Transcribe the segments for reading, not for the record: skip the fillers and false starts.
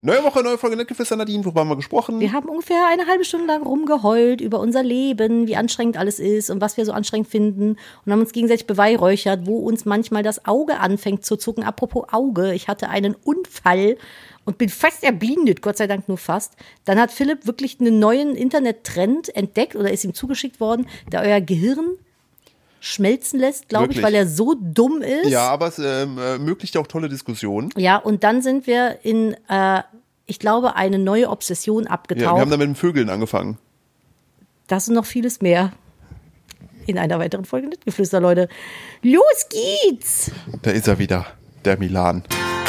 Neue Woche, neue Folge Nettgeflüster, Nadine, worüber haben wir gesprochen? Wir haben ungefähr eine halbe Stunde lang rumgeheult über unser Leben, wie anstrengend alles ist und was wir so anstrengend finden und haben uns gegenseitig beweihräuchert, wo uns manchmal das Auge anfängt zu zucken. Apropos Auge, ich hatte einen Unfall und bin fast erblindet, Gott sei Dank nur fast. Dann hat Philipp wirklich einen neuen Internettrend entdeckt oder ist ihm zugeschickt worden, der euer Gehirn schmelzen lässt, glaube ich, weil er so dumm ist. Ja, aber es ermöglicht auch tolle Diskussionen. Ja, und dann sind wir in, ich glaube, eine neue Obsession abgetaucht. Ja, wir haben dann mit den Vögeln angefangen. Das und noch vieles mehr in einer weiteren Folge Nettgeflüster, Leute. Los geht's! Da ist er wieder, der Milan.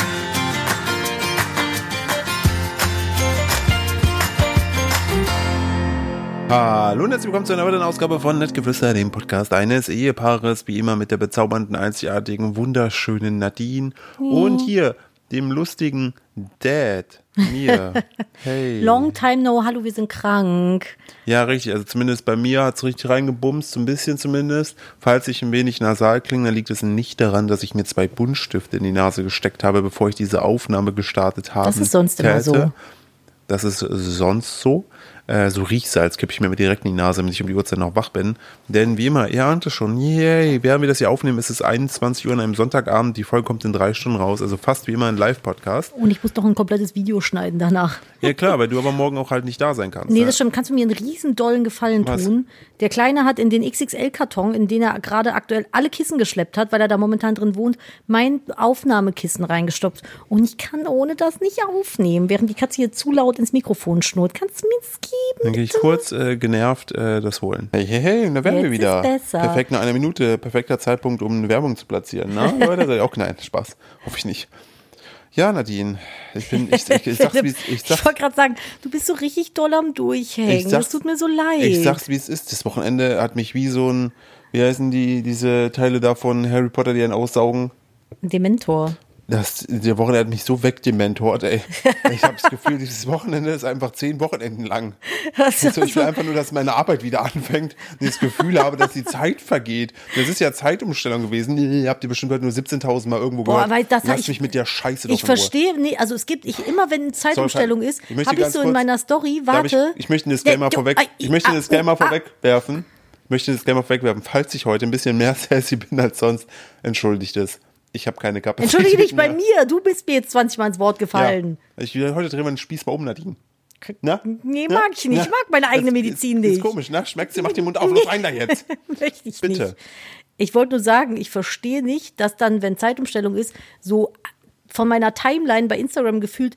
Hallo und herzlich willkommen zu einer weiteren Ausgabe von Nettgeflüster, dem Podcast eines Ehepaares, wie immer mit der bezaubernden, einzigartigen, wunderschönen Nadine und hier dem lustigen Dad, mir. Hey. Long time no, hallo, wir sind krank. Ja, richtig, also zumindest bei mir hat es richtig reingebumst, so ein bisschen zumindest. Falls ich ein wenig nasal klinge, dann liegt es nicht daran, dass ich mir 2 Buntstifte in die Nase gesteckt habe, bevor ich diese Aufnahme gestartet habe. Das ist sonst immer so. Das ist sonst so. So Riechsalz kippe ich mir direkt in die Nase, damit ich um die Uhrzeit noch wach bin. Denn wie immer, ihr ahnt es schon, während wir das hier aufnehmen, ist es 21 Uhr an einem Sonntagabend. Die Folge kommt in 3 Stunden raus, also fast wie immer ein Live-Podcast. Und ich muss doch ein komplettes Video schneiden danach. Ja klar, weil du aber morgen auch halt nicht da sein kannst. Nee, das stimmt. Kannst du mir einen riesen dollen Gefallen tun? Der Kleine hat in den XXL-Karton, in den er gerade aktuell alle Kissen geschleppt hat, weil er da momentan drin wohnt, mein Aufnahmekissen reingestopft. Und ich kann ohne das nicht aufnehmen, während die Katze hier zu laut ins Mikrofon schnurrt. Kannst du mir das geben? Dann gehe ich kurz genervt das holen. Hey, und da wären wir wieder. Perfekt, nach einer Minute, perfekter Zeitpunkt, um eine Werbung zu platzieren. Na, Leute, seid ihr auch nein, Spaß. Hoffe ich nicht. Ja, Nadine, ich wollte gerade sagen, du bist so richtig doll am Durchhängen. Das tut mir so leid. Ich sag's, wie es ist. Das Wochenende hat mich wie so ein, wie heißen diese Teile da von Harry Potter, die einen aussaugen? Dementor. Der Wochenende hat mich so wegdementort, ey. Ich habe das Gefühl, dieses Wochenende ist einfach 10 Wochenenden lang. Ich will einfach nur, dass meine Arbeit wieder anfängt und ich das Gefühl habe, dass die Zeit vergeht. Das ist ja Zeitumstellung gewesen. Ihr habt ihr bestimmt heute nur 17.000 Mal irgendwo gehört. Weil das Lass mich mit der Scheiße doch Ich verstehe, nee, also es gibt, immer wenn eine Zeitumstellung ist, habe ich so in meiner Story, warte. Ich möchte einen Disclaimer vorwegwerfen. Falls ich heute ein bisschen mehr sassy bin als sonst, entschuldigt es. Ich habe keine Kapazität. Entschuldige dich bei mir, du bist mir jetzt 20 Mal ins Wort gefallen. Ja, heute drehen wir den Spieß mal um, Nadine. Na? Nee, mag ich nicht. Ich mag meine eigene Medizin nicht. Ist komisch, ne? Schmeckt sie, mach den Mund auf, los rein da jetzt. Möchte ich Bitte. Nicht. Ich wollte nur sagen, ich verstehe nicht, dass dann, wenn Zeitumstellung ist, so von meiner Timeline bei Instagram gefühlt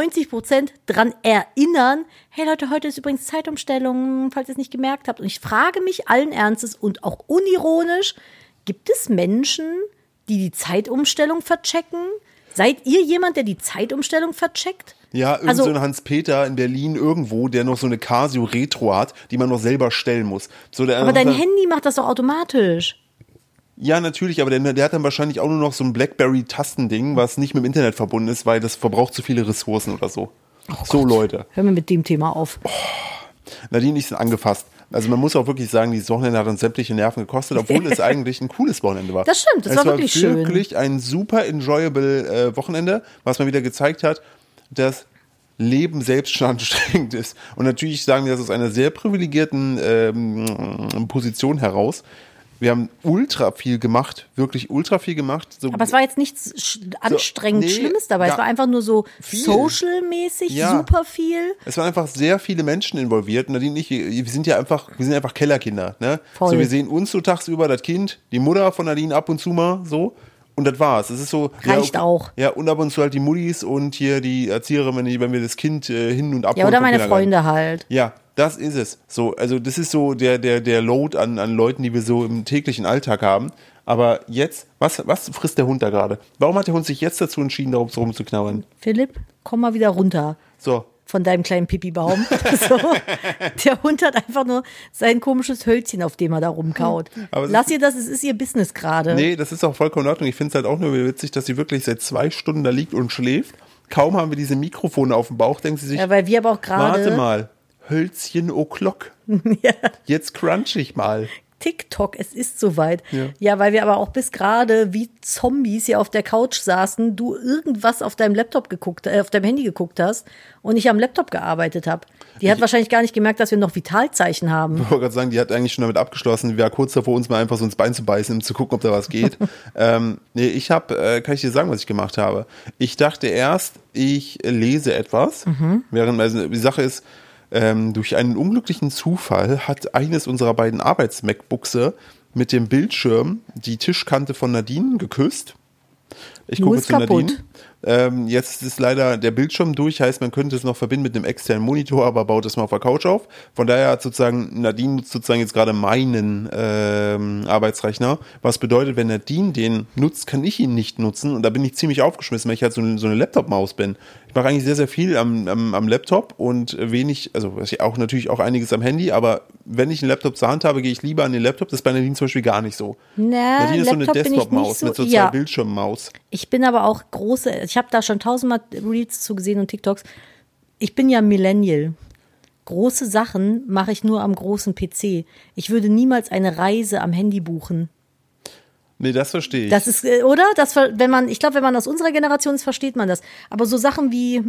90% dran erinnern, hey Leute, heute ist übrigens Zeitumstellung, falls ihr es nicht gemerkt habt. Und ich frage mich allen Ernstes und auch unironisch, gibt es Menschen, die Zeitumstellung verchecken? Seid ihr jemand, der die Zeitumstellung vercheckt? Ja, so ein Hans-Peter in Berlin irgendwo, der noch so eine Casio Retro hat, die man noch selber stellen muss. Aber dein Handy macht das doch automatisch. Ja, natürlich, aber der hat dann wahrscheinlich auch nur noch so ein BlackBerry-Tastending, was nicht mit dem Internet verbunden ist, weil das verbraucht zu viele Ressourcen oder so. Oh so, Gott. Leute. Hör mir mit dem Thema auf. Nadine, ich bin angefasst. Also man muss auch wirklich sagen, dieses Wochenende hat uns sämtliche Nerven gekostet, obwohl es eigentlich ein cooles Wochenende war. Das stimmt, das war wirklich schön. Es war wirklich ein super enjoyable Wochenende, was mal wieder gezeigt hat, dass Leben selbst schon anstrengend ist. Und natürlich sagen wir das aus einer sehr privilegierten Position heraus. Wir haben ultra viel gemacht, wirklich ultra viel gemacht. So, aber es war jetzt nichts anstrengend Schlimmes dabei. Es war einfach nur so social-mäßig, super viel. Es waren einfach sehr viele Menschen involviert. Nadine und ich, wir sind einfach Kellerkinder. Ne? Voll. So, wir sehen uns so tagsüber, das Kind, die Mutter von Nadine ab und zu mal so. Und das war's. Es ist so. Reicht auch. Ja, und ab und zu halt die Muttis und hier die Erzieherin, wenn wir das Kind hin und ab. Ja, oder meine Freunde halt. Ja. Das ist es. So, also das ist so der Load an Leuten, die wir so im täglichen Alltag haben. Aber jetzt, was frisst der Hund da gerade? Warum hat der Hund sich jetzt dazu entschieden, darum rumzuknabbern? Philipp, komm mal wieder runter. So. Von deinem kleinen Pipi-Baum. So. Der Hund hat einfach nur sein komisches Hölzchen, auf dem er da rumkaut. Lass ihr das, es ist ihr Business gerade. Nee, das ist auch vollkommen in Ordnung. Ich finde es halt auch nur witzig, dass sie wirklich seit 2 Stunden da liegt und schläft. Kaum haben wir diese Mikrofone auf dem Bauch, denkt sie sich, ja, weil wir aber auch gerade. Warte mal. Hölzchen o'clock. Ja. Jetzt crunch ich mal. TikTok, es ist soweit. Ja, weil wir aber auch bis gerade wie Zombies hier auf der Couch saßen, du irgendwas auf deinem auf deinem Handy geguckt hast und ich am Laptop gearbeitet habe. Die hat wahrscheinlich gar nicht gemerkt, dass wir noch Vitalzeichen haben. Ich wollte gerade sagen, die hat eigentlich schon damit abgeschlossen. Wir waren kurz davor, uns mal einfach so ins Bein zu beißen, um zu gucken, ob da was geht. Nee, ich habe, kann ich dir sagen, was ich gemacht habe? Ich dachte erst, ich lese etwas, während also die Sache ist, durch einen unglücklichen Zufall hat eines unserer beiden Arbeits-MacBookse mit dem Bildschirm die Tischkante von Nadine geküsst. Ich gucke zu Nadine. Jetzt ist leider der Bildschirm durch, heißt, man könnte es noch verbinden mit einem externen Monitor, aber baut es mal auf der Couch auf. Von daher hat sozusagen Nadine nutzt sozusagen jetzt gerade meinen Arbeitsrechner. Was bedeutet, wenn Nadine den nutzt, kann ich ihn nicht nutzen. Und da bin ich ziemlich aufgeschmissen, weil ich halt so eine Laptop-Maus bin. Ich mache eigentlich sehr, sehr viel am Laptop und wenig, also auch natürlich auch einiges am Handy, aber wenn ich einen Laptop zur Hand habe, gehe ich lieber an den Laptop. Das ist bei Nadine zum Beispiel gar nicht so. Nadine ist so eine Desktop-Maus mit so zwei Bildschirmmaus. Ich bin aber auch ich habe da schon 1000-mal Reels zugesehen und TikToks. Ich bin ja Millennial. Große Sachen mache ich nur am großen PC. Ich würde niemals eine Reise am Handy buchen. Nee, das verstehe ich. Das ist, oder? Ich glaube, wenn man aus unserer Generation ist, versteht man das. Aber so Sachen wie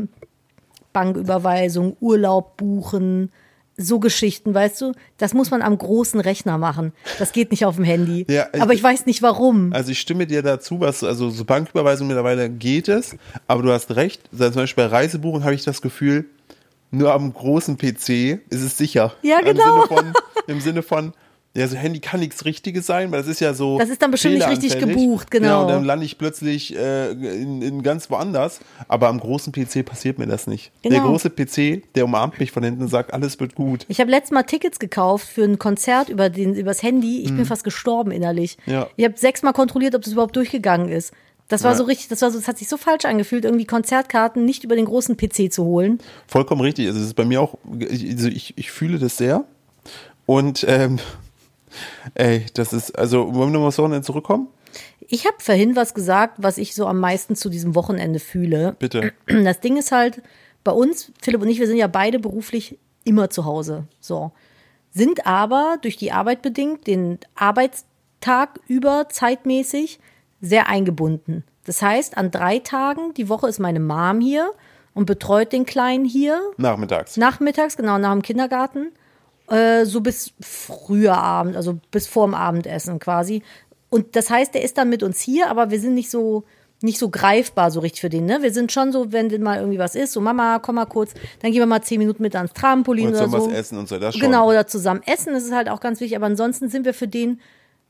Banküberweisung, Urlaub buchen, so Geschichten, weißt du, das muss man am großen Rechner machen. Das geht nicht auf dem Handy. Ja, aber ich weiß nicht warum. Also ich stimme dir dazu, also so Banküberweisung mittlerweile geht es, aber du hast recht, zum Beispiel bei Reisebuchen habe ich das Gefühl, nur am großen PC ist es sicher. Ja, genau. Im Sinne von ja, so Handy kann nichts Richtiges sein, weil das ist ja so. Das ist dann bestimmt nicht richtig gebucht, genau. Ja, und dann lande ich plötzlich in ganz woanders. Aber am großen PC passiert mir das nicht. Genau. Der große PC, der umarmt mich von hinten und sagt, alles wird gut. Ich habe letztes Mal Tickets gekauft für ein Konzert übers Handy. Ich bin fast gestorben innerlich. Ja. Ich habe 6-mal kontrolliert, ob das überhaupt durchgegangen ist. Das war so richtig, das hat sich so falsch angefühlt, irgendwie Konzertkarten nicht über den großen PC zu holen. Vollkommen richtig. Also es ist bei mir auch, ich fühle das sehr. Und das ist, also wollen wir nochmal aufs Wochenende zurückkommen? Ich habe vorhin was gesagt, was ich so am meisten zu diesem Wochenende fühle. Bitte. Das Ding ist halt, bei uns, Philipp und ich, wir sind ja beide beruflich immer zu Hause. So. Sind aber durch die Arbeit bedingt, den Arbeitstag über zeitmäßig sehr eingebunden. Das heißt, an 3 Tagen die Woche ist meine Mom hier und betreut den Kleinen hier. Nachmittags, genau, nach dem Kindergarten. So bis früher Abend, also bis vorm Abendessen quasi. Und das heißt, der ist dann mit uns hier, aber wir sind nicht so greifbar so richtig für den, ne? Wir sind schon so, wenn denn mal irgendwie was ist, so Mama, komm mal kurz, dann gehen wir mal 10 Minuten mit ans Trampolin oder so. Was essen und so, das schon. Genau, oder zusammen essen, das ist halt auch ganz wichtig, aber ansonsten sind wir für den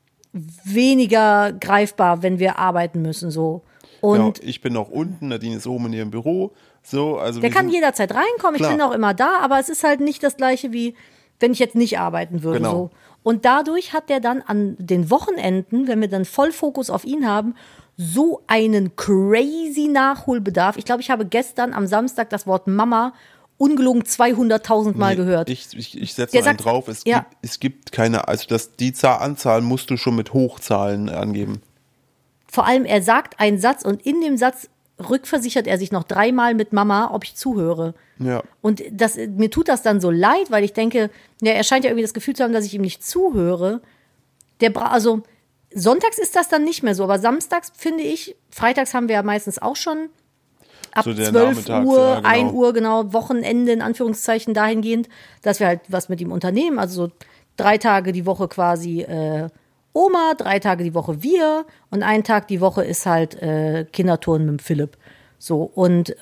weniger greifbar, wenn wir arbeiten müssen, so. Und genau, ich bin noch unten, Nadine ist oben in ihrem Büro, so, also. Der kann jederzeit reinkommen, ich bin auch immer da, aber es ist halt nicht das Gleiche wie wenn ich jetzt nicht arbeiten würde. Genau. So. Und dadurch hat der dann an den Wochenenden, wenn wir dann voll Fokus auf ihn haben, so einen crazy Nachholbedarf. Ich glaube, ich habe gestern am Samstag das Wort Mama ungelogen 200.000 Mal gehört. Ich setze noch einen drauf. Es gibt keine, also die Anzahl musst du schon mit Hochzahlen angeben. Vor allem, er sagt einen Satz und in dem Satz rückversichert er sich noch 3-mal mit Mama, ob ich zuhöre. Ja. Und mir tut das dann so leid, weil ich denke, ja, er scheint ja irgendwie das Gefühl zu haben, dass ich ihm nicht zuhöre. Also sonntags ist das dann nicht mehr so, aber samstags finde ich, freitags haben wir ja meistens auch schon ab so 12 Uhr, ja, genau. 1 Uhr, genau, Wochenende in Anführungszeichen dahingehend, dass wir halt was mit ihm unternehmen, also so 3 Tage die Woche quasi Oma, 3 Tage die Woche wir und 1 Tag die Woche ist halt Kinderturnen mit dem Philipp. So, und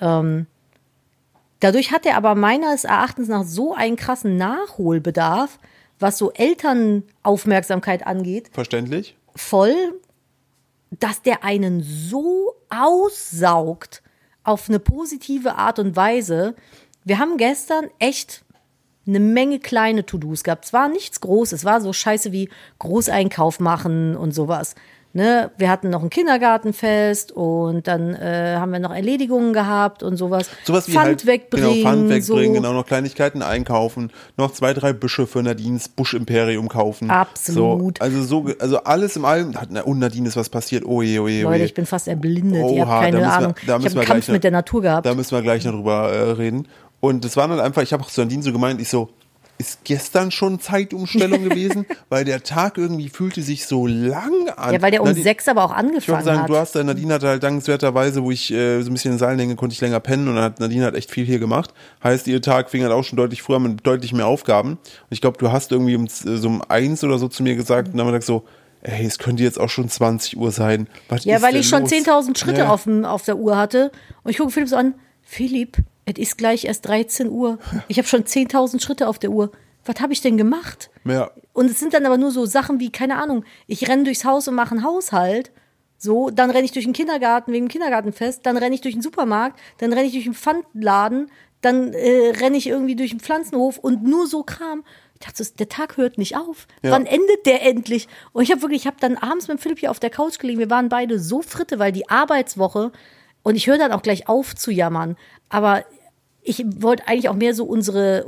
dadurch hat er aber meines Erachtens nach so einen krassen Nachholbedarf, was so Elternaufmerksamkeit angeht. Verständlich. Voll, dass der einen so aussaugt auf eine positive Art und Weise. Wir haben gestern echt eine Menge kleine To-Dos gehabt. Es war nichts Großes, es war so scheiße wie Großeinkauf machen und sowas. Ne? Wir hatten noch ein Kindergartenfest und dann haben wir noch Erledigungen gehabt und sowas. Sowas wie Pfand halt, wegbringen. Genau, Pfand wegbringen, so. Genau, noch Kleinigkeiten einkaufen, noch 2, 3 Büsche für Nadines Buschimperium kaufen. Absolut. So, also alles im Allem, und Nadine ist was passiert, oje. Leute, ich bin fast erblindet, ihr habt keine Ahnung. Ich habe einen Kampf mit der Natur gehabt. Da müssen wir gleich noch drüber reden. Und das war dann einfach, ich habe auch zu Nadine so gemeint, ich so, ist gestern schon Zeitumstellung gewesen, weil der Tag irgendwie fühlte sich so lang an. Ja, weil der um 6 aber auch Ich wollte angefangen sagen, hat. Nadine hatte halt dankenswerterweise, wo ich so ein bisschen in den Saal hänge, konnte ich länger pennen und Nadine hat echt viel hier gemacht. Heißt, ihr Tag fing halt auch schon deutlich früher mit deutlich mehr Aufgaben. Und ich glaube, du hast irgendwie um 1 oder so zu mir gesagt und dann haben wir gesagt so, ey, es könnte jetzt auch schon 20 Uhr sein. Was Ja, ist weil denn ich schon los? 10.000 Schritte Ja. auf der Uhr hatte. Und ich gucke Philipp so an, Philipp, es ist gleich erst 13 Uhr. Ich habe schon 10.000 Schritte auf der Uhr. Was habe ich denn gemacht? Ja. Und es sind dann aber nur so Sachen wie, keine Ahnung, ich renne durchs Haus und mache einen Haushalt. So, dann renne ich durch den Kindergarten wegen dem Kindergartenfest, dann renne ich durch den Supermarkt, dann renne ich durch den Pfandladen, dann renne ich irgendwie durch den Pflanzenhof und nur so Kram. Ich dachte, der Tag hört nicht auf. Ja. Wann endet der endlich? Und ich habe dann abends mit Philipp hier auf der Couch gelegen. Wir waren beide so fritte, weil die Arbeitswoche, und ich höre dann auch gleich auf zu jammern, aber ich wollte eigentlich auch mehr so unser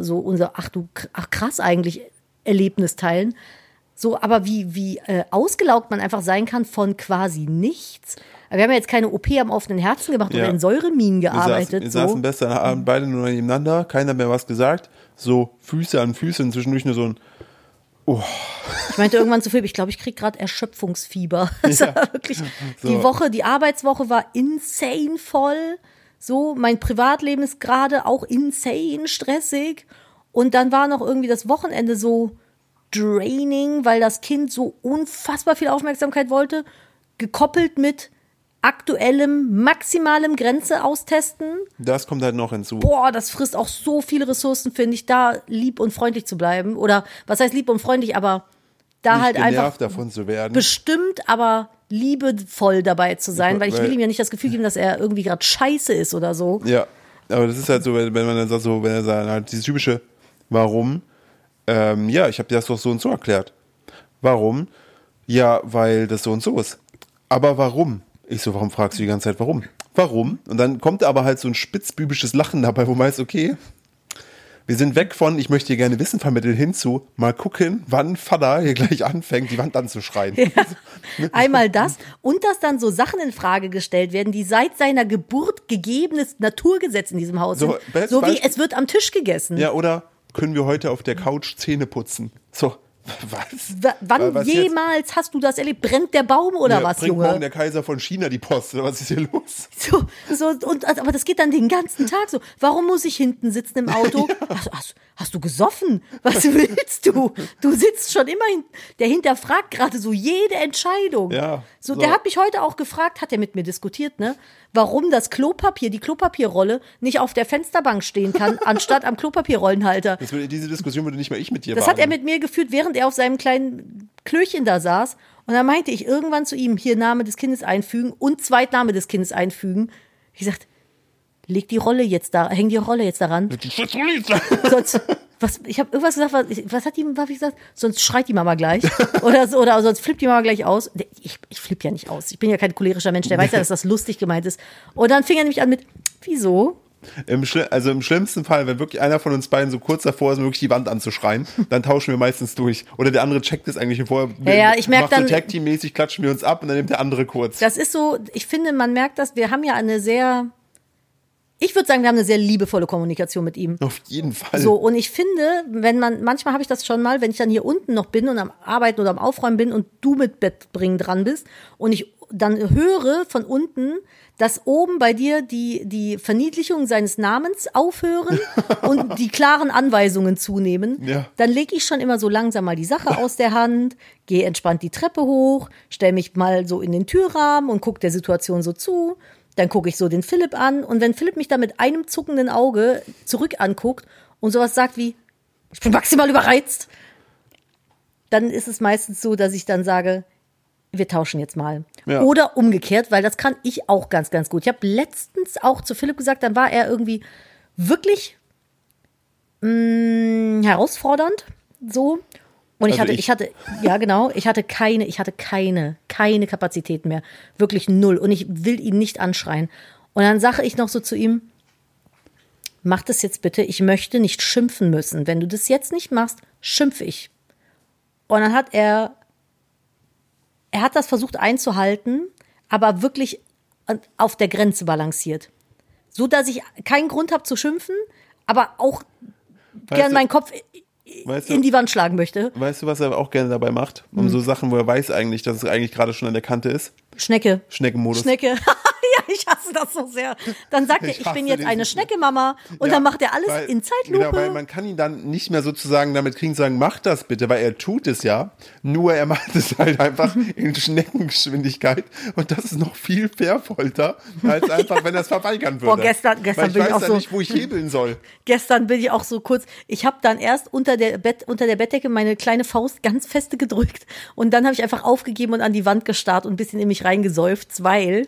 ach krass eigentlich Erlebnis teilen. So, aber wie ausgelaugt man einfach sein kann von quasi nichts. Wir haben ja jetzt keine OP am offenen Herzen gemacht oder in Säureminen gearbeitet. Wir saßen gestern Abend beide nur nebeneinander, keiner mehr was gesagt. So Füße an Füße und zwischendurch nur so ein Ich meinte irgendwann zu Philipp, ich glaube, ich kriege gerade Erschöpfungsfieber. Das war wirklich, die Arbeitswoche war insane voll. So, mein Privatleben ist gerade auch insane stressig. Und dann war noch irgendwie das Wochenende so draining, weil das Kind so unfassbar viel Aufmerksamkeit wollte, gekoppelt mit aktuellem, maximalem Grenze austesten. Das kommt halt noch hinzu. Boah, das frisst auch so viele Ressourcen, finde ich, da lieb und freundlich zu bleiben. Oder was heißt lieb und freundlich, aber da Nicht halt einfach genervt davon zu werden. bestimmt, aber liebevoll dabei zu sein, weil ich will ihm ja nicht das Gefühl geben, dass er irgendwie gerade scheiße ist oder so. Ja, aber das ist halt so, wenn man dann sagt, so, wenn er sagt, halt dieses typische, warum? Ja, ich habe dir das doch so und so erklärt. Warum? Ja, weil das so und so ist. Aber warum? Ich so, warum fragst du die ganze Zeit, warum? Warum? Und dann kommt aber halt so ein spitzbübisches Lachen dabei, wo man weiß, okay, wir sind weg von, ich möchte dir gerne Wissen vermitteln, hinzu, mal gucken, wann Vater hier gleich anfängt, die Wand anzuschreien. Ja. Einmal das und dass dann so Sachen in Frage gestellt werden, die seit seiner Geburt gegebenes Naturgesetz in diesem Haus sind. So wie es wird am Tisch gegessen. Ja, oder können wir heute auf der Couch Zähne putzen? So, was? Wann Was jemals jetzt? hast du das erlebt? Brennt der Baum oder Ja, was, bringt morgen Junge? der Kaiser von China die Post, oder was ist hier los? Aber das geht dann den ganzen Tag so. Warum muss ich hinten sitzen im Auto? Ja. Hast du gesoffen? Was willst du? Du sitzt schon immer hinten. Der hinterfragt gerade so jede Entscheidung. Ja, So, so. der hat mich heute auch gefragt, hat er mit mir diskutiert, ne? Warum das Klopapier, die Klopapierrolle nicht auf der Fensterbank stehen kann, anstatt am Klopapierrollenhalter. Diese Diskussion würde nicht mal ich mit dir Das hat er mit mir geführt, während er auf seinem kleinen Klöchen da saß. Und dann meinte ich irgendwann zu ihm, hier Name des Kindes einfügen und Zweitname des Kindes einfügen. Ich gesagt, häng die Rolle jetzt daran. Sonst, ich habe irgendwas gesagt, was habe ich gesagt? Sonst schreit die Mama gleich. Oder sonst flippt die Mama gleich aus. Ich flippe ja nicht aus. Ich bin ja kein cholerischer Mensch, der weiß ja, dass das lustig gemeint ist. Und dann fing er nämlich an mit, wieso? Im schlimmsten Fall, wenn wirklich einer von uns beiden so kurz davor ist, wirklich die Wand anzuschreien, dann tauschen wir meistens durch. Oder der andere checkt es eigentlich vorher. Ja, ich merke dann. So Tag-Team-mäßig klatschen wir uns ab und dann nimmt der andere kurz. Das ist so, ich finde, man merkt das, wir haben ja ich würde sagen, wir haben eine sehr liebevolle Kommunikation mit ihm. Auf jeden Fall. So, und ich finde, manchmal habe ich das schon mal, wenn ich dann hier unten noch bin und am Arbeiten oder am Aufräumen bin und du mit Bettbringen dran bist und ich dann höre von unten, dass oben bei dir die Verniedlichung seines Namens aufhören und die klaren Anweisungen zunehmen, Ja. dann lege ich schon immer so langsam mal die Sache aus der Hand, gehe entspannt die Treppe hoch, stelle mich mal so in den Türrahmen und gucke der Situation so zu. Dann gucke ich so den Philipp an und wenn Philipp mich da mit einem zuckenden Auge zurück anguckt und sowas sagt wie, ich bin maximal überreizt, dann ist es meistens so, dass ich dann sage, wir tauschen jetzt mal. Ja. Oder umgekehrt, weil das kann ich auch ganz, ganz gut. Ich habe letztens auch zu Philipp gesagt, dann war er irgendwie wirklich herausfordernd, so. Und ich hatte keine Kapazitäten mehr. Wirklich null. Und ich will ihn nicht anschreien. Und dann sage ich noch so zu ihm, mach das jetzt bitte. Ich möchte nicht schimpfen müssen. Wenn du das jetzt nicht machst, schimpfe ich. Und dann hat er hat das versucht einzuhalten, aber wirklich auf der Grenze balanciert. So, dass ich keinen Grund habe zu schimpfen, aber auch gern meinen Kopf in die Wand schlagen möchte. Weißt du, was er auch gerne dabei macht? Um so Sachen, wo er weiß eigentlich, dass es eigentlich gerade schon an der Kante ist. Schneckenmodus. Schnecke. Ja, ich hasse das so sehr. Dann sagt er, ich bin jetzt eine Schnecke-Mama. Und dann macht er alles in Zeitlupe. Genau, weil man kann ihn dann nicht mehr sozusagen damit kriegen, sagen, mach das bitte, weil er tut es ja. Nur er macht es halt einfach in Schneckengeschwindigkeit. Und das ist noch viel Fairfolter, als einfach, wenn er es verweigern würde. Boah, gestern weil bin ich auch so. Nicht, wo ich hebeln soll. Gestern bin ich auch so kurz. Ich habe dann erst unter der Bettdecke meine kleine Faust ganz feste gedrückt. Und dann habe ich einfach aufgegeben und an die Wand gestarrt und ein bisschen in mich reingeseufzt, weil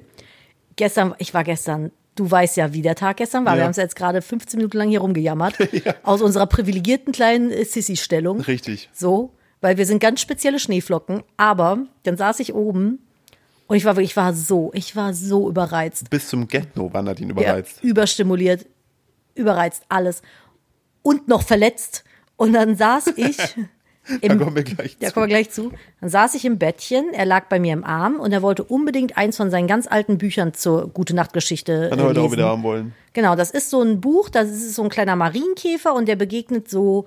ich war gestern, du weißt ja, wie der Tag gestern war. Ja. Wir haben es jetzt gerade 15 Minuten lang hier rumgejammert. Ja. Aus unserer privilegierten kleinen Sissi-Stellung. Richtig. So, weil wir sind ganz spezielle Schneeflocken. Aber dann saß ich oben und ich war so überreizt. Bis zum Get-No war Nadine überreizt. Ja, überstimuliert, überreizt, alles. Und noch verletzt. Und dann saß ich... Da kommen wir gleich zu. Dann saß ich im Bettchen, er lag bei mir im Arm und er wollte unbedingt eins von seinen ganz alten Büchern zur Gute-Nacht-Geschichte lesen. Heute auch wieder haben wollen. Genau, das ist so ein Buch, das ist so ein kleiner Marienkäfer und der begegnet so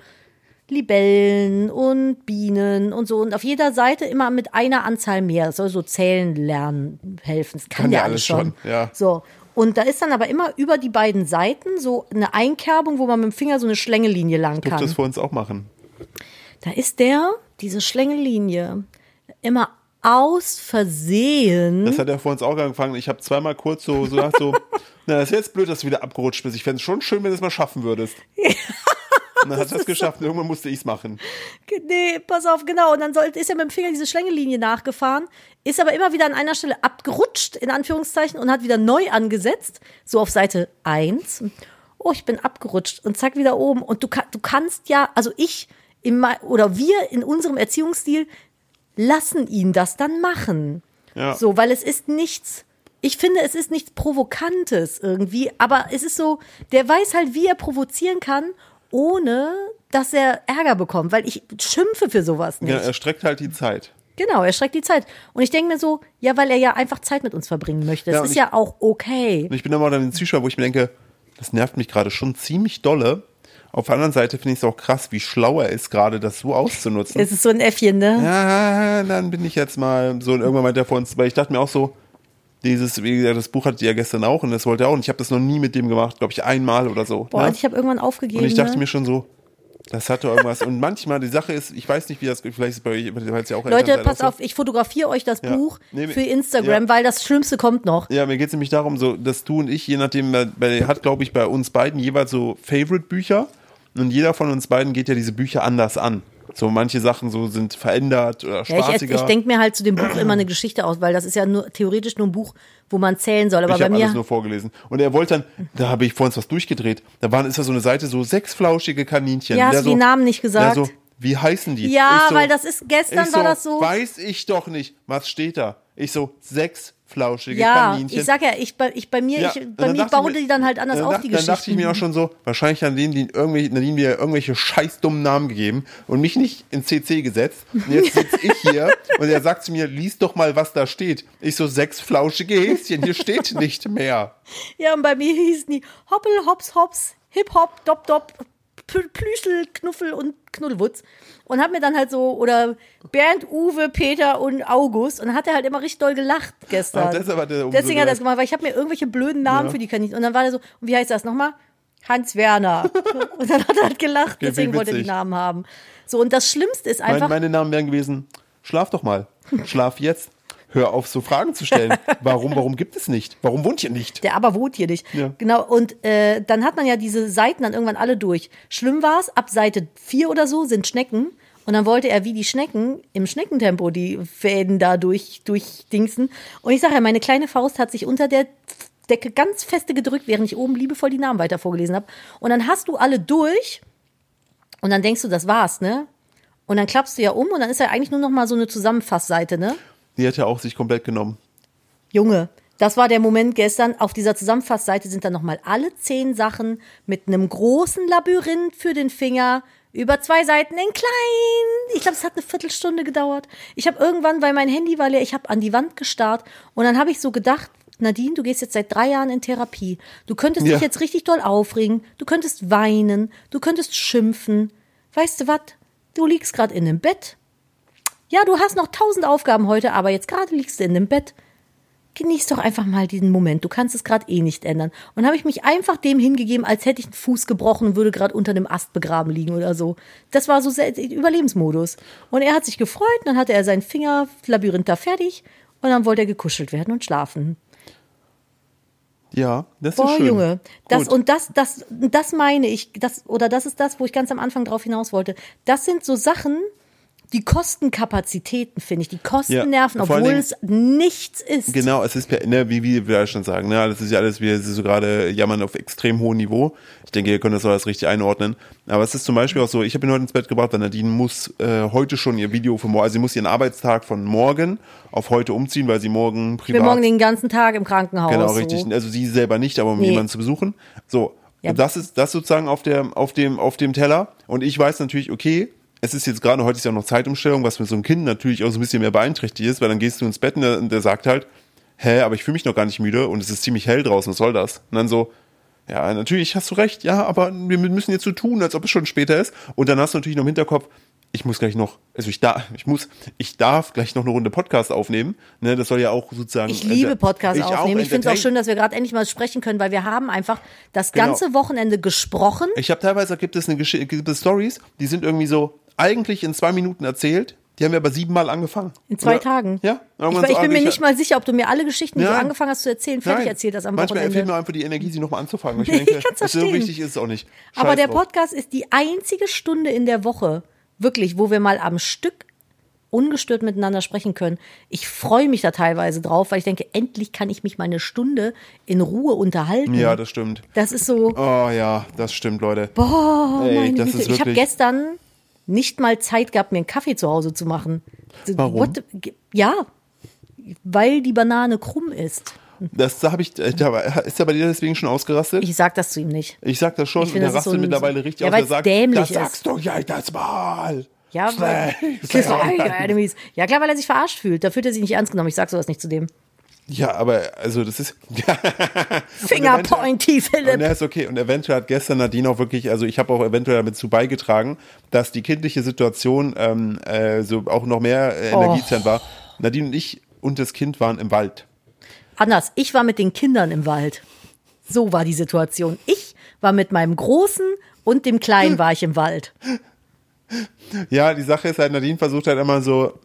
Libellen und Bienen und so. Und auf jeder Seite immer mit einer Anzahl mehr. Das soll so zählen, lernen, helfen. Das kann ja alles schon. Ja. So. Und da ist dann aber immer über die beiden Seiten so eine Einkerbung, wo man mit dem Finger so eine Schlängellinie lang kann. Ich durfte das vor uns auch machen. Da ist diese Schlängellinie, immer aus Versehen. Das hat er vor uns auch angefangen. Ich habe zweimal kurz so gedacht, na, das ist jetzt blöd, dass du wieder abgerutscht bist. Ich fände es schon schön, wenn du es mal schaffen würdest. Und dann hat er es geschafft und irgendwann musste ich es machen. Nee, pass auf, genau. Und dann ist er mit dem Finger diese Schlängellinie nachgefahren, ist aber immer wieder an einer Stelle abgerutscht, in Anführungszeichen, und hat wieder neu angesetzt, so auf Seite 1. Oh, ich bin abgerutscht und zack, wieder oben. Und du kannst ja, also wir in unserem Erziehungsstil lassen ihn das dann machen. Ja. So, weil es ist nichts, ich finde, es ist nichts Provokantes irgendwie, aber es ist so, der weiß halt, wie er provozieren kann, ohne dass er Ärger bekommt, weil ich schimpfe für sowas nicht. Ja, er streckt halt die Zeit. Genau, er streckt die Zeit. Und ich denke mir so, ja, weil er ja einfach Zeit mit uns verbringen möchte. Das ist ja auch okay. Und ich bin dann mal dann in den Zuschauer, wo ich mir denke, das nervt mich gerade schon ziemlich dolle. Auf der anderen Seite finde ich es auch krass, wie schlau er ist, gerade das so auszunutzen. Es ist so ein Äffchen, ne? Ja, dann bin ich jetzt mal so, und irgendwann meinte er vor uns, weil ich dachte mir auch so, wie gesagt, das Buch hatte ja gestern auch und das wollte er auch und ich habe das noch nie mit dem gemacht, glaube ich, einmal oder so. Boah, und ich habe irgendwann aufgegeben. Und ich dachte mir schon so, das hat doch irgendwas. Und manchmal, die Sache ist, ich weiß nicht, wie das, vielleicht ist es bei euch, weil es ja auch Leute, pass auf, ich fotografiere euch das Buch für Instagram, weil das Schlimmste kommt noch. Ja, mir geht es nämlich darum, so, dass du und ich, je nachdem, hat, glaube ich, bei uns beiden jeweils so Favorite-Bücher. Und jeder von uns beiden geht ja diese Bücher anders an. So manche Sachen so sind verändert oder spaßiger. Ich denke mir halt zu dem Buch immer eine Geschichte aus, weil das ist ja theoretisch nur ein Buch, wo man zählen soll. Aber ich habe alles nur vorgelesen. Und er wollte dann, da habe ich vor uns was durchgedreht. Ist da so eine Seite, so 6 flauschige Kaninchen. Ja, hast du die Namen nicht gesagt? Der so, wie heißen die? Ja, weil das ist, gestern war das so. Weiß ich doch nicht. Was steht da? Ich so, 6 flauschige Kaninchen. Ich sag ja, bei mir baute die dann halt anders auf, die Geschichten. Dann dachte ich mir auch schon so, wahrscheinlich haben Nadine mir irgendwelche scheiß dummen Namen gegeben und mich nicht in CC gesetzt. Und jetzt sitze ich hier und er sagt zu mir, lies doch mal, was da steht. Ich so, 6 flauschige Häschen, hier steht nicht mehr. Ja, und bei mir hießen die Hoppel, Hops, Hops, Hip Hop, Dop, Dop, Plüschel, Knuffel und Knuddelwutz. Und hab mir dann halt so, oder Bernd, Uwe, Peter und August. Und dann hat er halt immer richtig doll gelacht gestern. Deswegen hat er das gemacht, weil ich habe mir irgendwelche blöden Namen für die Kaninchen. Und dann war der so, und wie heißt das nochmal? Hans Werner. Und dann hat er halt gelacht, deswegen wollte er die Namen haben. So, und das Schlimmste ist einfach... Meine Namen wären gewesen, schlaf doch mal, schlaf jetzt. Hör auf, so Fragen zu stellen. Warum gibt es nicht? Warum wohnt ihr nicht? Der aber wohnt hier nicht. Ja. Genau, und dann hat man ja diese Seiten dann irgendwann alle durch. Schlimm war es, ab Seite 4 oder so sind Schnecken. Und dann wollte er wie die Schnecken im Schneckentempo die Fäden da durchdingsen. Und ich sage ja, meine kleine Faust hat sich unter der Decke ganz feste gedrückt, während ich oben liebevoll die Namen weiter vorgelesen habe. Und dann hast du alle durch und dann denkst du, das war's, ne? Und dann klappst du ja um und dann ist ja eigentlich nur noch mal so eine Zusammenfassseite, ne? Die hat ja auch sich komplett genommen. Junge, das war der Moment gestern. Auf dieser Zusammenfassseite sind dann nochmal alle 10 Sachen mit einem großen Labyrinth für den Finger, über 2 Seiten in klein. Ich glaube, es hat eine Viertelstunde gedauert. Ich habe irgendwann, weil mein Handy war leer, ich habe an die Wand gestarrt und dann habe ich so gedacht, Nadine, du gehst jetzt seit 3 Jahren in Therapie. Du könntest dich jetzt richtig doll aufregen. Du könntest weinen. Du könntest schimpfen. Weißt du was? Du liegst gerade in dem Bett. Ja, du hast noch 1000 Aufgaben heute, aber jetzt gerade liegst du in dem Bett. Genieß doch einfach mal diesen Moment. Du kannst es gerade nicht ändern. Und habe ich mich einfach dem hingegeben, als hätte ich einen Fuß gebrochen und würde gerade unter einem Ast begraben liegen oder so. Das war so Überlebensmodus. Und er hat sich gefreut, dann hatte er sein Fingerlabyrinth da fertig und dann wollte er gekuschelt werden und schlafen. Ja, das ist Boah, schön. Junge, das meine ich, das ist das, wo ich ganz am Anfang drauf hinaus wollte. Das sind so Sachen, die kosten Kapazitäten, finde ich, die kosten Nerven, obwohl es nichts ist. Genau, es ist, wie wir schon sagen, das ist ja alles, wir sind so gerade jammern auf extrem hohem Niveau. Ich denke, ihr könnt das alles richtig einordnen. Aber es ist zum Beispiel auch so, ich habe ihn heute ins Bett gebracht, weil Nadine muss heute schon ihr Video für morgen, also sie muss ihren Arbeitstag von morgen auf heute umziehen, weil sie morgen privat... Ich bin morgen den ganzen Tag im Krankenhaus. Genau, richtig. Also sie selber nicht, aber um jemanden zu besuchen. So, und das ist das sozusagen auf dem Teller. Und ich weiß natürlich, okay, es ist jetzt gerade, heute ist ja auch noch Zeitumstellung, was mit so einem Kind natürlich auch so ein bisschen mehr beeinträchtigt ist, weil dann gehst du ins Bett und der sagt halt, aber ich fühle mich noch gar nicht müde und es ist ziemlich hell draußen, was soll das? Und dann so, ja, natürlich hast du recht, ja, aber wir müssen jetzt so tun, als ob es schon später ist. Und dann hast du natürlich noch im Hinterkopf, ich muss gleich noch, also ich darf gleich noch eine Runde Podcast aufnehmen, ne, das soll ja auch sozusagen. Ich liebe Podcast aufnehmen. Ich finde es auch schön, dass wir gerade endlich mal sprechen können, weil wir haben einfach das ganze Wochenende gesprochen. Ich habe teilweise, gibt es Stories, die sind irgendwie so, eigentlich in 2 Minuten erzählt, die haben wir aber 7 Mal angefangen. In 2 Tagen? Ja. Ich bin mir nicht mal sicher, ob du mir alle Geschichten, die du angefangen hast zu erzählen, fertig erzählt hast am Wochenende. Manchmal fehlt mir einfach die Energie, sie nochmal anzufangen. Ich denke, ich kann's verstehen. So wichtig ist es auch nicht. Aber der Podcast ist die einzige Stunde in der Woche, wirklich, wo wir mal am Stück ungestört miteinander sprechen können. Ich freue mich da teilweise drauf, weil ich denke, endlich kann ich mich mal eine Stunde in Ruhe unterhalten. Ja, das stimmt. Das ist so. Oh ja, das stimmt, Leute. Boah, meine das Güte. ist wirklich... Ich habe gestern nicht mal Zeit gehabt, mir einen Kaffee zu Hause zu machen. Warum? Ja, weil die Banane krumm ist. Das habe ich, ist er bei dir deswegen schon ausgerastet? Ich sag das zu ihm nicht. Ich sag das schon, und der rastet mittlerweile richtig aus. Der sagt, das sagst du ja das mal. Ja, ja, klar, weil er sich verarscht fühlt. Da fühlt er sich nicht ernst genommen. Ich sag sowas nicht zu dem. Ja, aber also das ist Fingerpointy, Philipp. Und er ist okay. Und eventuell hat gestern Nadine auch wirklich, also ich habe auch eventuell damit zu beigetragen, dass die kindliche Situation so auch noch mehr Energiezentren war. Nadine und ich und das Kind waren im Wald. Anders, ich war mit den Kindern im Wald. So war die Situation. Ich war mit meinem Großen und dem Kleinen war ich im Wald. Ja, die Sache ist halt, Nadine versucht halt immer so,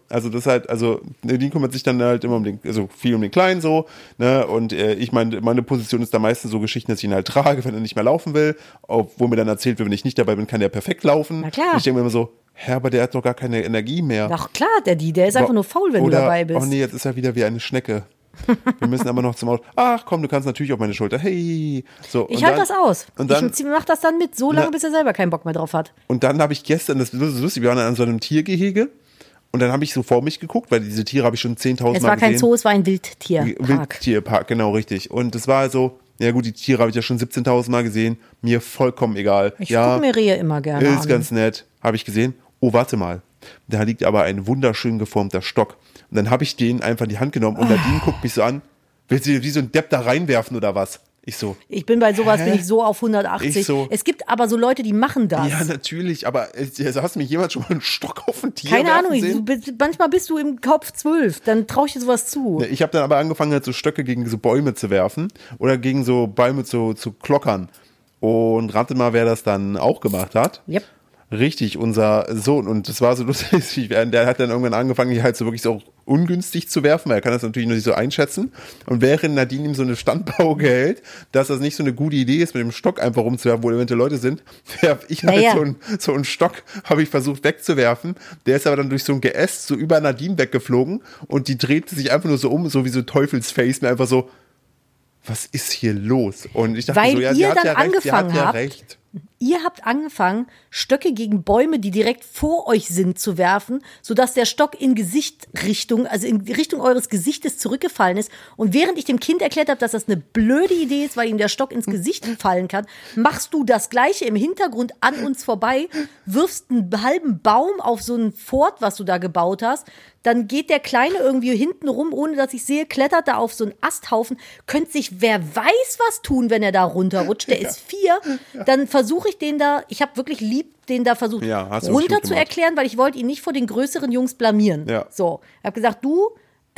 Nadine kümmert sich dann halt immer viel um den Kleinen so, ne, und ich meine Position ist da meistens so Geschichten, dass ich ihn halt trage, wenn er nicht mehr laufen will, obwohl mir dann erzählt wird, wenn ich nicht dabei bin, kann der perfekt laufen. Na klar. Und ich denke mir immer so, aber der hat doch gar keine Energie mehr. Ach klar, der ist einfach nur faul, wenn du dabei bist. Oh nee, jetzt ist er wieder wie eine Schnecke. Wir müssen aber noch zum Auto. Ach komm, du kannst natürlich auf meine Schulter. Hey. So, ich halte das aus. Und dann, ich mach das dann mit, so lange, bis er selber keinen Bock mehr drauf hat. Und dann habe ich gestern, das ist lustig, wir waren an so einem Tiergehege und dann habe ich so vor mich geguckt, weil diese Tiere habe ich schon 10.000 Mal gesehen. Es war kein Zoo, es war ein Wildtierpark. Wildtierpark, genau, richtig. Und das war so, ja gut, die Tiere habe ich ja schon 17.000 Mal gesehen, mir vollkommen egal. Ich gucke mir Rehe immer gerne an. Ist ganz nett, habe ich gesehen. Oh, warte mal, da liegt aber ein wunderschön geformter Stock. Und dann habe ich den einfach in die Hand genommen und Nadine guckt mich so an, willst du wie so ein Depp da reinwerfen oder was? Ich bin bei sowas, bin ich so auf 180. So, es gibt aber so Leute, die machen das. Ja, natürlich, aber hast du mich jemals schon mal einen Stock auf ein Tier Keine Ahnung, sehen? manchmal bist du im Kopf 12, dann traue ich dir sowas zu. Ich habe dann aber angefangen, halt so Stöcke gegen so Bäume zu werfen oder gegen so Bäume zu klockern. Und rate mal, wer das dann auch gemacht hat. Yep. Richtig, unser Sohn. Und das war so lustig, der hat dann irgendwann angefangen, die halt so wirklich so ungünstig zu werfen, weil er kann das natürlich noch nicht so einschätzen. Und während Nadine ihm so eine Standpauke hält, dass das nicht so eine gute Idee ist, mit dem Stock einfach rumzuwerfen, wo eventuell Leute sind, ich halt so einen Stock habe ich versucht wegzuwerfen. Der ist aber dann durch so ein Geäst so über Nadine weggeflogen und die drehte sich einfach nur so um, so wie so Teufelsface, mir einfach so, was ist hier los? Und ich dachte weil so, ja, ihr dann angefangen habt, recht. Ihr habt angefangen, Stöcke gegen Bäume, die direkt vor euch sind, zu werfen, sodass der Stock in Gesichtrichtung, also in Richtung eures Gesichtes zurückgefallen ist. Und während ich dem Kind erklärt habe, dass das eine blöde Idee ist, weil ihm der Stock ins Gesicht fallen kann, machst du das Gleiche im Hintergrund an uns vorbei, wirfst einen halben Baum auf so ein Fort, was du da gebaut hast, Dann geht der Kleine irgendwie hinten rum, ohne dass ich sehe, klettert da auf so einen Asthaufen, könnte sich wer weiß was tun, wenn er da runterrutscht. Der ist 4. Dann versuche ich den da, ich habe wirklich lieb den da versucht hast du runter gut zu gemacht. erklären, weil ich wollte ihn nicht vor den größeren Jungs blamieren. Ja. So, ich habe gesagt, du,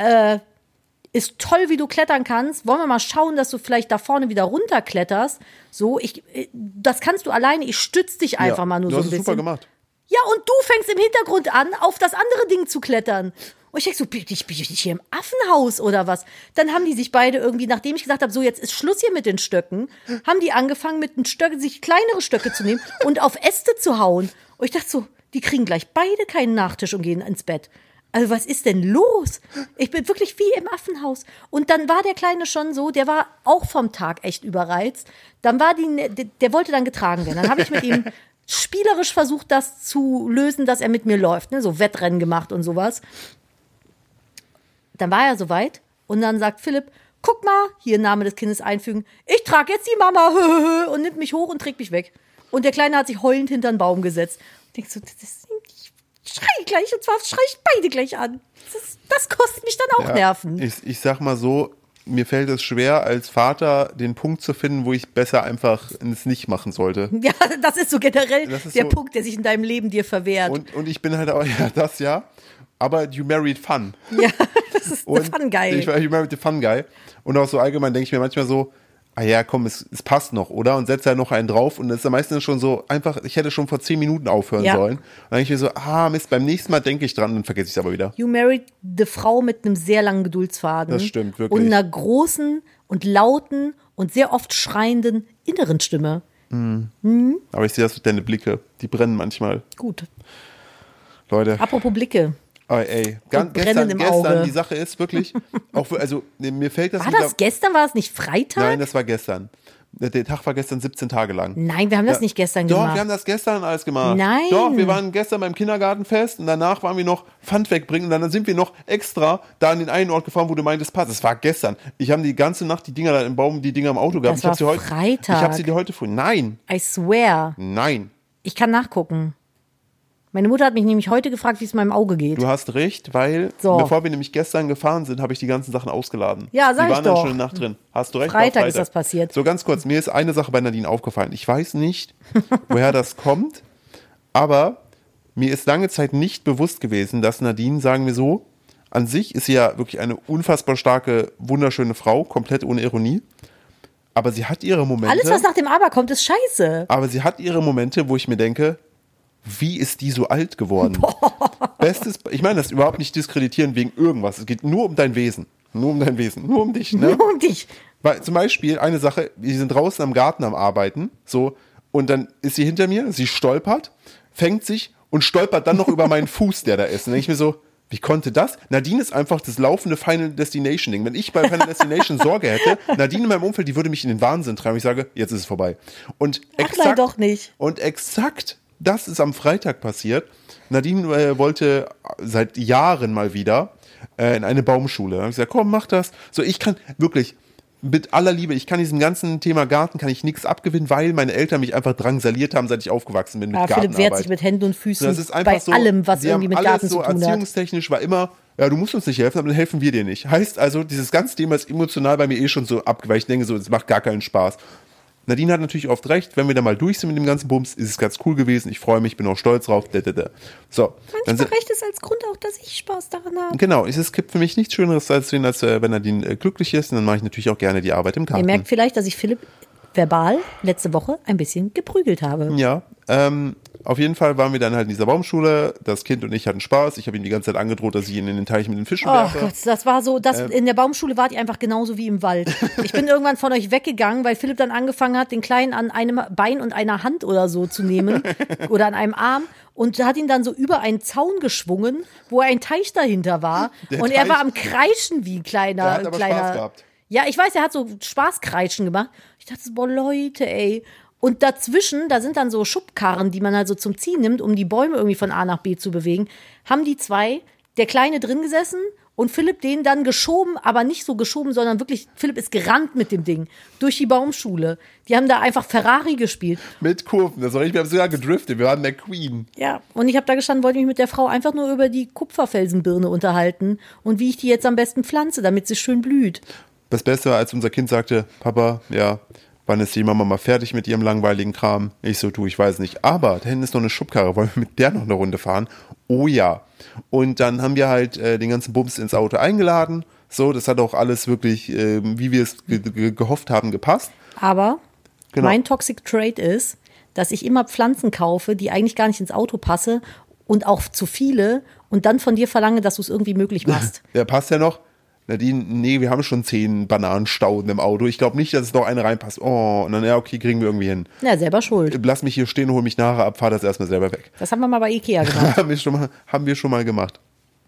ist toll, wie du klettern kannst. Wollen wir mal schauen, dass du vielleicht da vorne wieder runterkletterst? So, das kannst du alleine. Ich stütze dich einfach mal nur du so hast ein es bisschen. super gemacht. Ja, und du fängst im Hintergrund an, auf das andere Ding zu klettern. Und ich denke so, bin ich hier im Affenhaus oder was? Dann haben die sich beide irgendwie, nachdem ich gesagt habe, so jetzt ist Schluss hier mit den Stöcken, haben die angefangen mit den Stöcken, sich kleinere Stöcke zu nehmen und auf Äste zu hauen. Und ich dachte so, die kriegen gleich beide keinen Nachtisch und gehen ins Bett. Also was ist denn los? Ich bin wirklich wie im Affenhaus. Und dann war der Kleine schon so, der war auch vom Tag echt überreizt. Dann war der wollte dann getragen werden. Dann habe ich mit ihm spielerisch versucht, das zu lösen, dass er mit mir läuft. Ne? So Wettrennen gemacht und sowas. Dann war er soweit und dann sagt Philipp, guck mal, hier Name des Kindes einfügen. Ich trage jetzt die Mama und nimmt mich hoch und trägt mich weg. Und der Kleine hat sich heulend hinter den Baum gesetzt. Ich denke so, ich schreie gleich und zwar schreie ich beide gleich an. Das kostet mich dann auch Nerven. Ich sag mal so, mir fällt es schwer, als Vater den Punkt zu finden, wo ich besser einfach es nicht machen sollte. Ja, das ist so generell Das ist der so, Punkt, der sich in deinem Leben dir verwehrt. Und ich bin halt auch, aber you married fun. Ja, das ist der Fun Guy. Ich war you married the fun guy. Und auch so allgemein denke ich mir manchmal so, komm, es passt noch, oder? Und setze halt noch einen drauf und das ist ja meistens schon so einfach, ich hätte schon vor 10 Minuten aufhören sollen. Und dann denke ich mir so, Mist, beim nächsten Mal denke ich dran, dann vergesse ich es aber wieder. You married the Frau mit einem sehr langen Geduldsfaden. Das stimmt, wirklich. Und einer großen und lauten und sehr oft schreienden inneren Stimme. Aber ich sehe das mit deine Blicke, die brennen manchmal. Gut. Leute. Apropos Blicke. Gestern, im Auge. die Sache ist wirklich, mir fällt das War das gestern? War das nicht Freitag? Nein, das war gestern. Der Tag war gestern 17 Tage lang. Nein, wir haben das nicht gestern gemacht. Doch, wir haben das gestern alles gemacht. Nein. Doch, wir waren gestern beim Kindergartenfest und danach waren wir noch Pfand wegbringen und dann sind wir noch extra da an den einen Ort gefahren, wo du meintest, passt. Das war gestern. Ich habe die ganze Nacht die Dinger da im Baum, die Dinger im Auto gehabt. Das war Freitag. Ich habe sie dir heute früh. Nein. I swear. Nein. Ich kann nachgucken. Meine Mutter hat mich nämlich heute gefragt, wie es meinem Auge geht. Du hast recht, weil bevor wir nämlich gestern gefahren sind, habe ich die ganzen Sachen ausgeladen. Ja, sag ich doch. Die waren dann schon in der Nacht drin. Hast du recht? Freitag ist das passiert. So ganz kurz, mir ist eine Sache bei Nadine aufgefallen. Ich weiß nicht, woher das kommt, aber mir ist lange Zeit nicht bewusst gewesen, dass Nadine, sagen wir so, an sich ist sie ja wirklich eine unfassbar starke, wunderschöne Frau, komplett ohne Ironie. Aber sie hat ihre Momente. Alles, was nach dem Aber kommt, ist scheiße. Aber sie hat ihre Momente, wo ich mir denke, wie ist die so alt geworden? Ich meine, das ist überhaupt nicht diskreditieren wegen irgendwas. Es geht nur um dein Wesen. Nur um dein Wesen. Nur um dich. Ne? Nur um dich. Weil zum Beispiel eine Sache, wir sind draußen am Garten am Arbeiten, so, und dann ist sie hinter mir, sie stolpert, fängt sich und stolpert dann noch über meinen Fuß, der da ist. Und dann denke ich mir so, wie konnte das? Nadine ist einfach das laufende Final Destination Ding. Wenn ich bei Final Destination Sorge hätte, Nadine in meinem Umfeld, die würde mich in den Wahnsinn treiben. Ich sage, jetzt ist es vorbei. Und Nein, doch nicht. Und exakt das ist am Freitag passiert. Nadine wollte seit Jahren mal wieder in eine Baumschule. Da habe ich gesagt, komm, mach das. So, ich kann wirklich, mit aller Liebe, ich kann diesem ganzen Thema Garten, kann ich nichts abgewinnen, weil meine Eltern mich einfach drangsaliert haben, seit ich aufgewachsen bin mit Gartenarbeit. Philipp wehrt sich mit Händen und Füßen das ist einfach bei so, allem, was irgendwie mit Garten zu tun hat. Erziehungstechnisch war immer, ja, du musst uns nicht helfen, aber dann helfen wir dir nicht. Heißt also, dieses ganze Thema ist emotional bei mir schon so abgeweicht. Ich denke so, es macht gar keinen Spaß. Nadine hat natürlich oft recht, wenn wir da mal durch sind mit dem ganzen Bums, ist es ganz cool gewesen, ich freue mich, bin auch stolz drauf. So, manchmal reicht es als Grund auch, dass ich Spaß daran habe. Genau, es gibt für mich nichts Schöneres, als wenn Nadine glücklich ist und dann mache ich natürlich auch gerne die Arbeit im Garten. Ihr merkt vielleicht, dass ich Philipp verbal letzte Woche ein bisschen geprügelt habe. Ja, auf jeden Fall waren wir dann halt in dieser Baumschule, das Kind und ich hatten Spaß, ich habe ihm die ganze Zeit angedroht, dass ich ihn in den Teich mit den Fischen werfe. Oh Gott, das war so, in der Baumschule wart ihr einfach genauso wie im Wald. Ich bin irgendwann von euch weggegangen, weil Philipp dann angefangen hat, den Kleinen an einem Bein und einer Hand oder so zu nehmen oder an einem Arm und hat ihn dann so über einen Zaun geschwungen, wo ein Teich dahinter war und er war am Kreischen wie ein kleiner. Der hat aber Spaß gehabt. Ja, ich weiß, er hat so Spaßkreischen gemacht. Ich dachte so, boah, Leute, ey. Und dazwischen, da sind dann so Schubkarren, die man halt so zum Ziehen nimmt, um die Bäume irgendwie von A nach B zu bewegen, haben die zwei, der Kleine drin gesessen und Philipp den dann geschoben, aber nicht so geschoben, sondern wirklich, Philipp ist gerannt mit dem Ding durch die Baumschule. Die haben da einfach Ferrari gespielt. Mit Kurven, das war richtig, wir haben sogar gedriftet, wir waren McQueen. Ja, und ich habe da gestanden, wollte mich mit der Frau einfach nur über die Kupferfelsenbirne unterhalten und wie ich die jetzt am besten pflanze, damit sie schön blüht. Das Beste war, als unser Kind sagte, Papa, ja, wann ist die Mama mal fertig mit ihrem langweiligen Kram? Ich so, du, ich weiß nicht. Aber da hinten ist noch eine Schubkarre, wollen wir mit der noch eine Runde fahren? Oh ja. Und dann haben wir halt den ganzen Bums ins Auto eingeladen. So, das hat auch alles wirklich, wie wir es gehofft haben, gepasst. Aber Genau. mein Toxic Trait ist, dass ich immer Pflanzen kaufe, die eigentlich gar nicht ins Auto passe und auch zu viele und dann von dir verlange, dass du es irgendwie möglich machst. Ja, passt ja noch. Nadine, nee, wir haben schon 10 Bananenstauden im Auto. Ich glaube nicht, dass es noch eine reinpasst. Oh, und dann, ja, okay, kriegen wir irgendwie hin. Ja, selber schuld. Lass mich hier stehen, hol mich nachher ab, fahr das erstmal selber weg. Das haben wir mal bei Ikea gemacht. haben wir schon mal gemacht.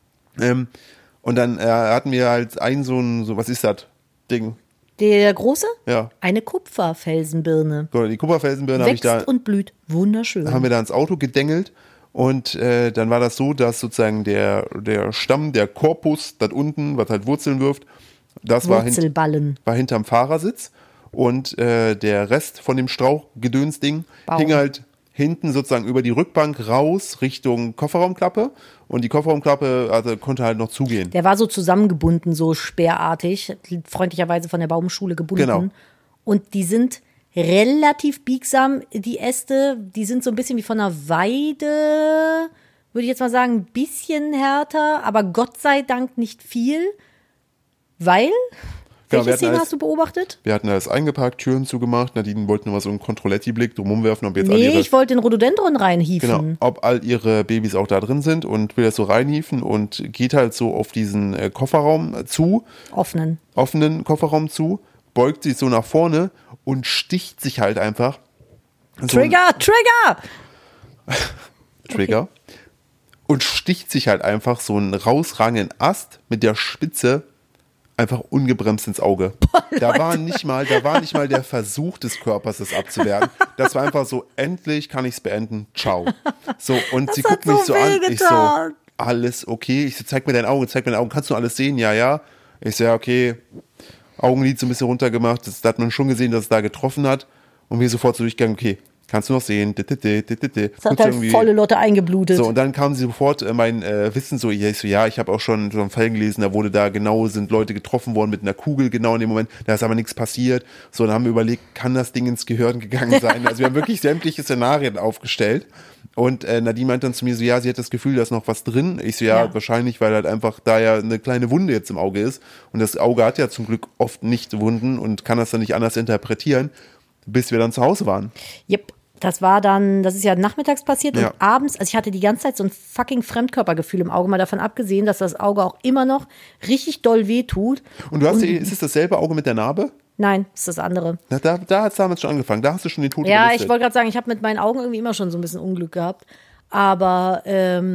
Und dann hatten wir halt so, was ist das Ding? Der große? Ja. Eine Kupferfelsenbirne. So, die Kupferfelsenbirne habe ich Wächst da, und blüht. Wunderschön. haben wir da ins Auto gedengelt. Und dann war das so, dass sozusagen der Stamm, der Korpus, das unten, was halt Wurzeln wirft, das war Wurzelballen. hinterm Fahrersitz. Und der Rest von dem Strauchgedönsding Baum. hing halt hinten sozusagen über die Rückbank raus Richtung Kofferraumklappe. Und die Kofferraumklappe konnte halt noch zugehen. Der war so zusammengebunden, so speerartig, freundlicherweise von der Baumschule gebunden. Genau. Und die sind relativ biegsam, die Äste, die sind so ein bisschen wie von einer Weide, würde ich jetzt mal sagen, ein bisschen härter, aber Gott sei Dank nicht viel, weil, Genau, welche Szene hast du beobachtet? Wir hatten alles eingeparkt, Türen zugemacht. Nadine wollte nur mal so einen Controletti-Blick drumherum werfen, ob jetzt all Nee, ihre, ich wollte den Rhododendron reinhieven. genau, ob all ihre Babys auch da drin sind und will das so reinhieven und geht halt so auf diesen Kofferraum zu, offenen Kofferraum zu, beugt sich so nach vorne und sticht sich halt einfach. Trigger. Und sticht sich halt einfach so einen rausragenden Ast mit der Spitze einfach ungebremst ins Auge. Da war nicht mal der Versuch des Körpers, das abzuwehren. Das war einfach so, endlich kann ich es beenden. Ciao. So, und Das sie hat guckt mich so an. Ich so, wehgetan. alles okay. Ich so, zeig mir deine Augen. Kannst du alles sehen? Ja, ja. Ich so, ja, okay. Augenlid so ein bisschen runtergemacht. Da hat man schon gesehen, dass es da getroffen hat. Und wir sofort so durchgegangen, okay, kannst du noch sehen? Das hat halt volle Lotte eingeblutet. So, und dann kam sie sofort mein Wissen so, ich so, ja, ich habe auch schon so einen Fall gelesen, da wurde da genau, sind Leute getroffen worden mit einer Kugel, genau in dem Moment, da ist aber nichts passiert. So, dann haben wir überlegt, kann das Ding ins Gehirn gegangen sein? Also wir haben wirklich sämtliche Szenarien aufgestellt. Und Nadine meint dann zu mir so, ja, sie hat das Gefühl, da ist noch was drin. Ich so, ja, wahrscheinlich, weil halt einfach da ja eine kleine Wunde jetzt im Auge ist. Und das Auge hat ja zum Glück oft nicht Wunden und kann das dann nicht anders interpretieren, bis wir dann zu Hause waren. Yep. Das ist ja nachmittags passiert und abends, also ich hatte die ganze Zeit so ein fucking Fremdkörpergefühl im Auge, mal davon abgesehen, dass das Auge auch immer noch richtig doll weh tut. Und ist es dasselbe Auge mit der Narbe? Nein, ist das andere. Na, da hat es damals schon angefangen, da hast du schon den Tod Ja, überlistet. ich wollte gerade sagen, ich habe mit meinen Augen irgendwie immer schon so ein bisschen Unglück gehabt. Aber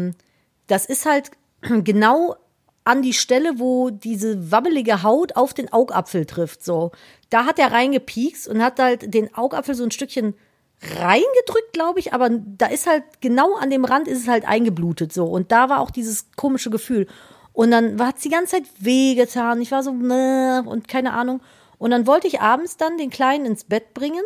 das ist halt genau an die Stelle, wo diese wabbelige Haut auf den Augapfel trifft. So, da hat er reingepiekst und hat halt den Augapfel so ein Stückchen reingedrückt, glaube ich, aber da ist halt genau an dem Rand ist es halt eingeblutet so und da war auch dieses komische Gefühl und dann hat es die ganze Zeit wehgetan, ich war so und keine Ahnung und dann wollte ich abends dann den Kleinen ins Bett bringen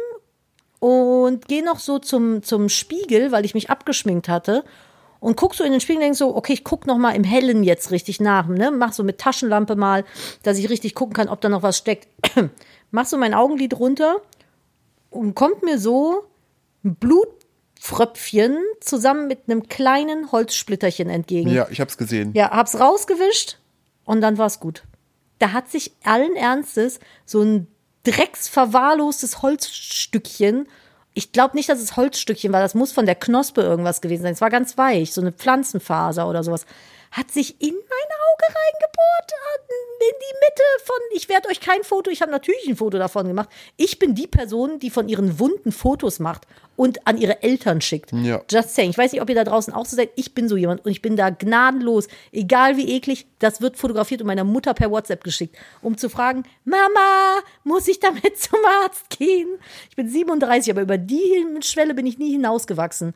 und gehe noch so zum Spiegel, weil ich mich abgeschminkt hatte und guck so in den Spiegel und denk so, okay, ich guck noch mal im Hellen jetzt richtig nach, ne, mach so mit Taschenlampe mal, dass ich richtig gucken kann, ob da noch was steckt. Mach so mein Augenlid runter und kommt mir so ein Blutfröpfchen zusammen mit einem kleinen Holzsplitterchen entgegen. Ja, ich hab's gesehen. Ja, hab's rausgewischt und dann war's gut. Da hat sich allen Ernstes so ein drecksverwahrlostes Holzstückchen, ich glaube nicht, dass es Holzstückchen war, das muss von der Knospe irgendwas gewesen sein. Es war ganz weich, so eine Pflanzenfaser oder sowas. Hat sich in mein Auge reingebohrt, in die Mitte von, ich werde euch kein Foto, ich habe natürlich ein Foto davon gemacht. Ich bin die Person, die von ihren Wunden Fotos macht und an ihre Eltern schickt. Ja. Just saying. Ich weiß nicht, ob ihr da draußen auch so seid. Ich bin so jemand und ich bin da gnadenlos. Egal wie eklig, das wird fotografiert und meiner Mutter per WhatsApp geschickt, um zu fragen, Mama, muss ich damit zum Arzt gehen? Ich bin 37, aber über die Schwelle bin ich nie hinausgewachsen.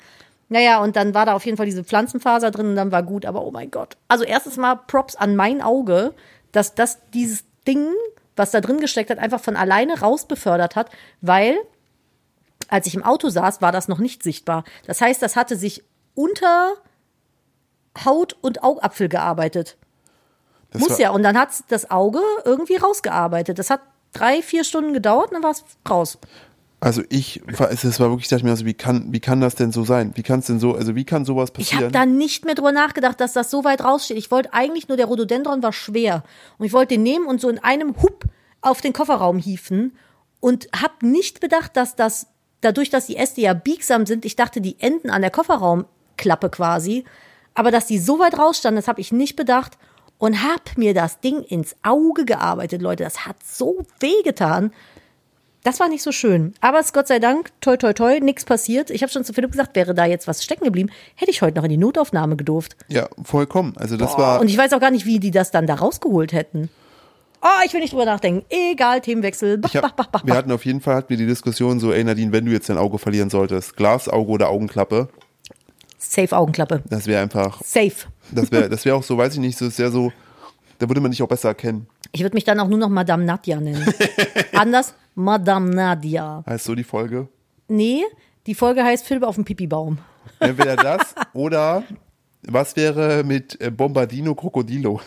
Naja, und dann war da auf jeden Fall diese Pflanzenfaser drin und dann war gut, aber oh mein Gott. Also erstes Mal Props an mein Auge, dass das dieses Ding, was da drin gesteckt hat, einfach von alleine raus befördert hat, weil als ich im Auto saß, war das noch nicht sichtbar. Das heißt, das hatte sich unter Haut und Augapfel gearbeitet. Muss ja. Und dann hat das Auge irgendwie rausgearbeitet. Das hat 3-4 Stunden gedauert und dann war es raus. Also es war wirklich, ich dachte mir, also wie kann das denn so sein? Wie kann sowas passieren? Ich habe da nicht mehr drüber nachgedacht, dass das so weit raussteht. Ich wollte eigentlich nur, der Rhododendron war schwer. Und ich wollte den nehmen und so in einem Hup auf den Kofferraum hieven und habe nicht bedacht, dass das, dadurch, dass die Äste ja biegsam sind, ich dachte, die enden an der Kofferraumklappe quasi, aber dass die so weit rausstanden, das habe ich nicht bedacht und habe mir das Ding ins Auge gearbeitet, Leute. Das hat so wehgetan. Das war nicht so schön. Aber es ist Gott sei Dank, toi, toi, toi, nichts passiert. Ich habe schon zu Philipp gesagt, wäre da jetzt was stecken geblieben, hätte ich heute noch in die Notaufnahme gedurft. Ja, vollkommen. Also das war. Und ich weiß auch gar nicht, wie die das dann da rausgeholt hätten. Oh, ich will nicht drüber nachdenken. Egal, Themenwechsel. Wir hatten auf jeden Fall die Diskussion so, ey Nadine, wenn du jetzt dein Auge verlieren solltest, Glasauge oder Augenklappe. Safe Augenklappe. Das wäre einfach. Safe. Das wäre auch so, weiß ich nicht, so ist ja so, da würde man dich auch besser erkennen. Ich würde mich dann auch nur noch Madame Nadja nennen. Anders, Madame Nadja. Heißt so die Folge? Nee, die Folge heißt Philipp auf dem Pipi-Baum. Entweder das oder was wäre mit Bombardino Krokodilo?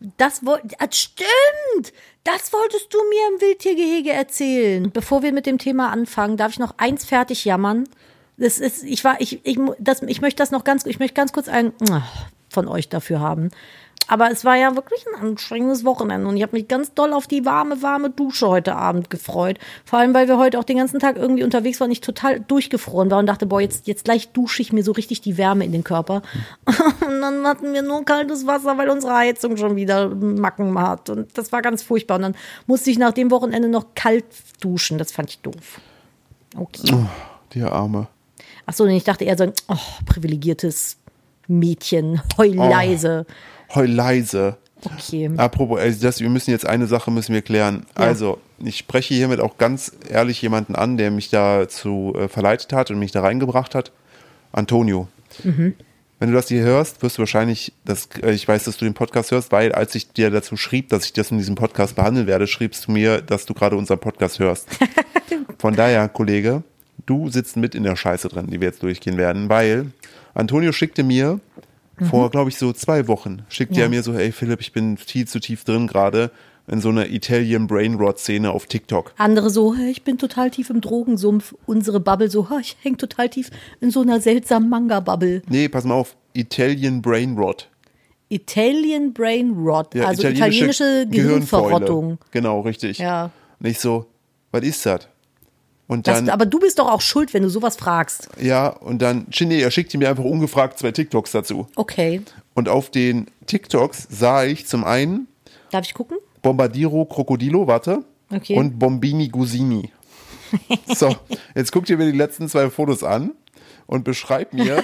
Stimmt! Das wolltest du mir im Wildtiergehege erzählen. Bevor wir mit dem Thema anfangen, darf ich noch eins fertig jammern. Ich möchte ganz kurz einen von euch dafür haben. Aber es war ja wirklich ein anstrengendes Wochenende und ich habe mich ganz doll auf die warme Dusche heute Abend gefreut. Vor allem, weil wir heute auch den ganzen Tag irgendwie unterwegs waren und ich total durchgefroren war und dachte, boah, jetzt gleich dusche ich mir so richtig die Wärme in den Körper. Und dann hatten wir nur kaltes Wasser, weil unsere Heizung schon wieder Macken hat. Und das war ganz furchtbar. Und dann musste ich nach dem Wochenende noch kalt duschen. Das fand ich doof. Okay. Oh, die Arme. Ach so, ich dachte eher so, privilegiertes Mädchen, heul leise. Heul leise. Okay. Apropos, wir müssen jetzt eine Sache klären. Ja. Also, ich spreche hiermit auch ganz ehrlich jemanden an, der mich dazu verleitet hat und mich da reingebracht hat. Antonio. Mhm. Wenn du das hier hörst, wirst du wahrscheinlich, ich weiß, dass du den Podcast hörst, weil als ich dir dazu schrieb, dass ich das in diesem Podcast behandeln werde, schriebst du mir, dass du gerade unseren Podcast hörst. Von daher, Kollege, du sitzt mit in der Scheiße drin, die wir jetzt durchgehen werden, weil Antonio schickte mir vor, glaube ich, so 2 Wochen, er mir so, hey Philipp, ich bin viel zu tief drin gerade in so einer Italian Brainrot-Szene auf TikTok. Andere so, hey, ich bin total tief im Drogensumpf. Unsere Bubble so, ich hänge total tief in so einer seltsamen Manga-Bubble. Nee, pass mal auf, Italian Brainrot. Italian Brainrot, ja, also italienische Gehirnverrottung. Genau, richtig. Ja. Und ich so, was ist das? Und dann, aber du bist doch auch schuld, wenn du sowas fragst. Ja, und dann, er schickte mir einfach ungefragt 2 TikToks dazu. Okay. Und auf den TikToks sah ich zum einen... Darf ich gucken? Bombardiro Krokodilo, warte. Okay. Und Bombini Gusini. So, jetzt guck dir mir die letzten 2 Fotos an und beschreib mir...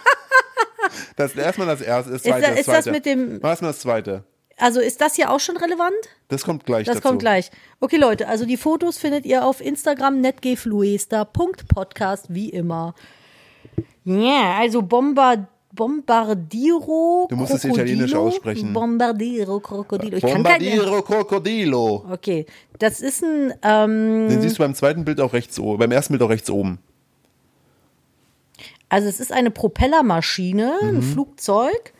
erstmal das erste, das zweite. Ist das mit dem... Erstmal das zweite. Also ist das hier auch schon relevant? Das kommt gleich dazu. Das kommt gleich. Okay, Leute, also die Fotos findet ihr auf Instagram netgefluester.podcast, wie immer. Ja, also Bombardiro Du musst es italienisch aussprechen. Bombardiro Krokodilo. Bombardiro Krokodilo. Okay, das ist ein... Den siehst du beim zweiten Bild auch rechts oben, beim ersten Bild auch rechts oben. Also es ist eine Propellermaschine, ein Flugzeug,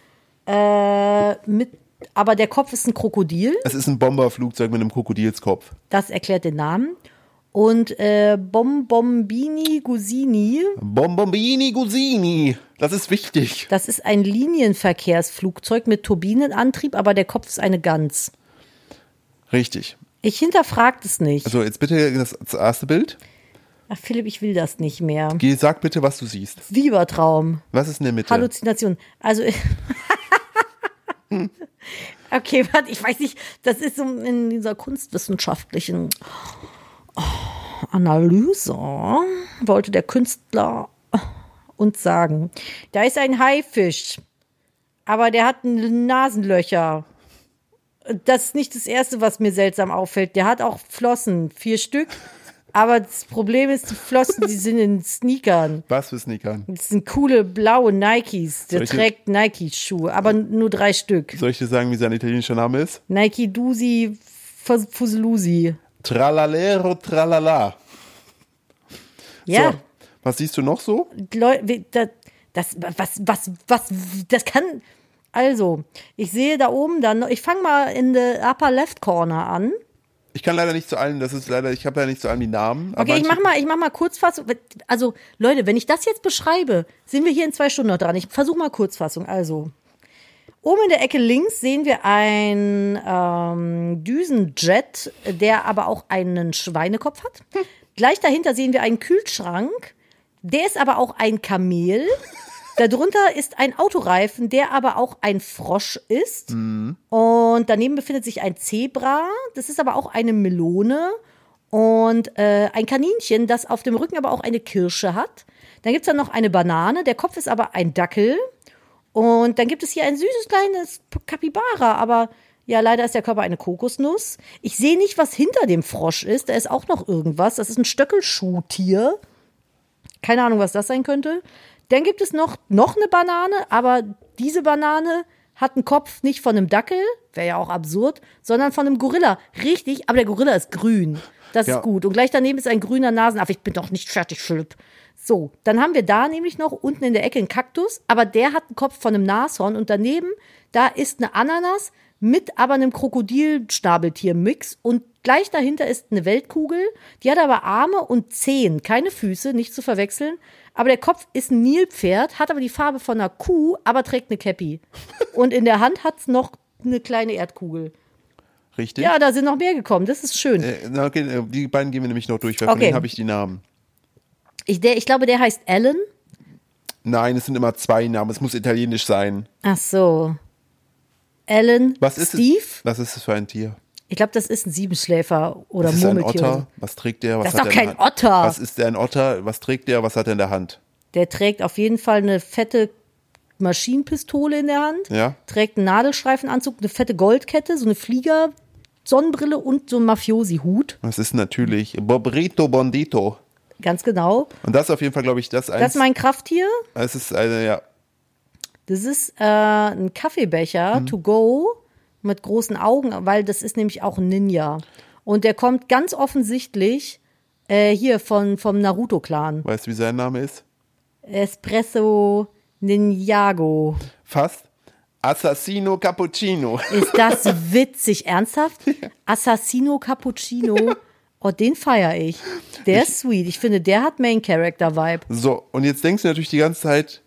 aber der Kopf ist ein Krokodil. Es ist ein Bomberflugzeug mit einem Krokodilskopf. Das erklärt den Namen. Und Bombini Gusini. Bombini Gusini. Das ist wichtig. Das ist ein Linienverkehrsflugzeug mit Turbinenantrieb, aber der Kopf ist eine Gans. Richtig. Ich hinterfrage das nicht. Also jetzt bitte das erste Bild. Ach Philipp, ich will das nicht mehr. Sag bitte, was du siehst. Fiebertraum. Was ist in der Mitte? Halluzination. Also... Okay, warte, ich weiß nicht, das ist so in dieser kunstwissenschaftlichen Analyse, wollte der Künstler uns sagen. Da ist ein Haifisch, aber der hat Nasenlöcher. Das ist nicht das Erste, was mir seltsam auffällt. Der hat auch Flossen, 4 Stück. Aber das Problem ist, die Flossen, die sind in Sneakern. Was für Sneakern? Das sind coole blaue Nikes. Der Solche- trägt Nike-Schuhe, aber nur 3 Stück. Soll ich dir sagen, wie sein italienischer Name ist? Nike Dusi Fuselusi. Tralalero tralala. Ja, So, was siehst du noch so? das kann. Also, ich sehe da oben dann, ich fange mal in der upper left corner an. Ich kann leider nicht zu allen, ich habe ja nicht zu allen die Namen. aber Okay, ich manche- mach mal Kurzfassung. Also, Leute, wenn ich das jetzt beschreibe, sind wir hier in 2 Stunden noch dran. Ich versuche mal Kurzfassung. Also, oben in der Ecke links sehen wir einen Düsenjet, der aber auch einen Schweinekopf hat. Gleich dahinter sehen wir einen Kühlschrank. Der ist aber auch ein Kamel. Darunter ist ein Autoreifen, der aber auch ein Frosch ist. Und daneben befindet sich ein Zebra. Das ist aber auch eine Melone. Und ein Kaninchen, das auf dem Rücken aber auch eine Kirsche hat. Dann gibt es dann noch eine Banane. Der Kopf ist aber ein Dackel. Und dann gibt es hier ein süßes kleines Kapibara. Aber ja, leider ist der Körper eine Kokosnuss. Ich sehe nicht, was hinter dem Frosch ist. Da ist auch noch irgendwas. Das ist ein Stöckelschuhtier. Keine Ahnung, was das sein könnte. Dann gibt es noch eine Banane, aber diese Banane hat einen Kopf nicht von einem Dackel, wäre ja auch absurd, sondern von einem Gorilla. Richtig, aber der Gorilla ist grün. Das Ja. ist gut. Und gleich daneben ist ein grüner Nasenaffe. Ich bin doch nicht fertig, Philipp. So, dann haben wir da nämlich noch unten in der Ecke einen Kaktus, aber der hat einen Kopf von einem Nashorn und daneben, da ist eine Ananas mit aber einem Krokodilschnabeltier-Mix und gleich dahinter ist eine Weltkugel, die hat aber Arme und Zehen, keine Füße, nicht zu verwechseln. Aber der Kopf ist ein Nilpferd, hat aber die Farbe von einer Kuh, aber trägt eine Käppi. Und in der Hand hat es noch eine kleine Erdkugel. Richtig? Ja, da sind noch mehr gekommen, das ist schön. Okay, die beiden gehen wir nämlich noch durch, weil von Okay. denen habe ich die Namen. Ich glaube, der heißt Alan. Nein, es sind immer 2 Namen, es muss italienisch sein. Ach so. Alan, Was ist Steve. Was ist es für ein Tier? Ich glaube, das ist ein Siebenschläfer oder Ist es ein Murmeltier. oder Otter? Was trägt der? Was Das ist hat doch er in der kein Hand? Otter. Was ist der ein Otter? Was trägt der? Was hat er in der Hand? Der trägt auf jeden Fall eine fette Maschinenpistole in der Hand. Ja. Trägt einen Nadelstreifenanzug, eine fette Goldkette, so eine Flieger-Sonnenbrille und so einen Mafiosi-Hut. Das ist natürlich Bobrito Bondito. Ganz genau. Und das ist auf jeden Fall, glaube ich, Das ist mein Krafttier. Es ist eine, ja. Das ist ein Kaffeebecher to go mit großen Augen, weil das ist nämlich auch ein Ninja. Und der kommt ganz offensichtlich hier vom Naruto-Clan. Weißt du, wie sein Name ist? Espresso Ninjago. Fast. Assassino Cappuccino. Ist das witzig? Ernsthaft? Assassino Cappuccino. Oh, den feiere ich. Der ist sweet. Ich finde, der hat Main-Character-Vibe. So, und jetzt denkst du natürlich die ganze Zeit,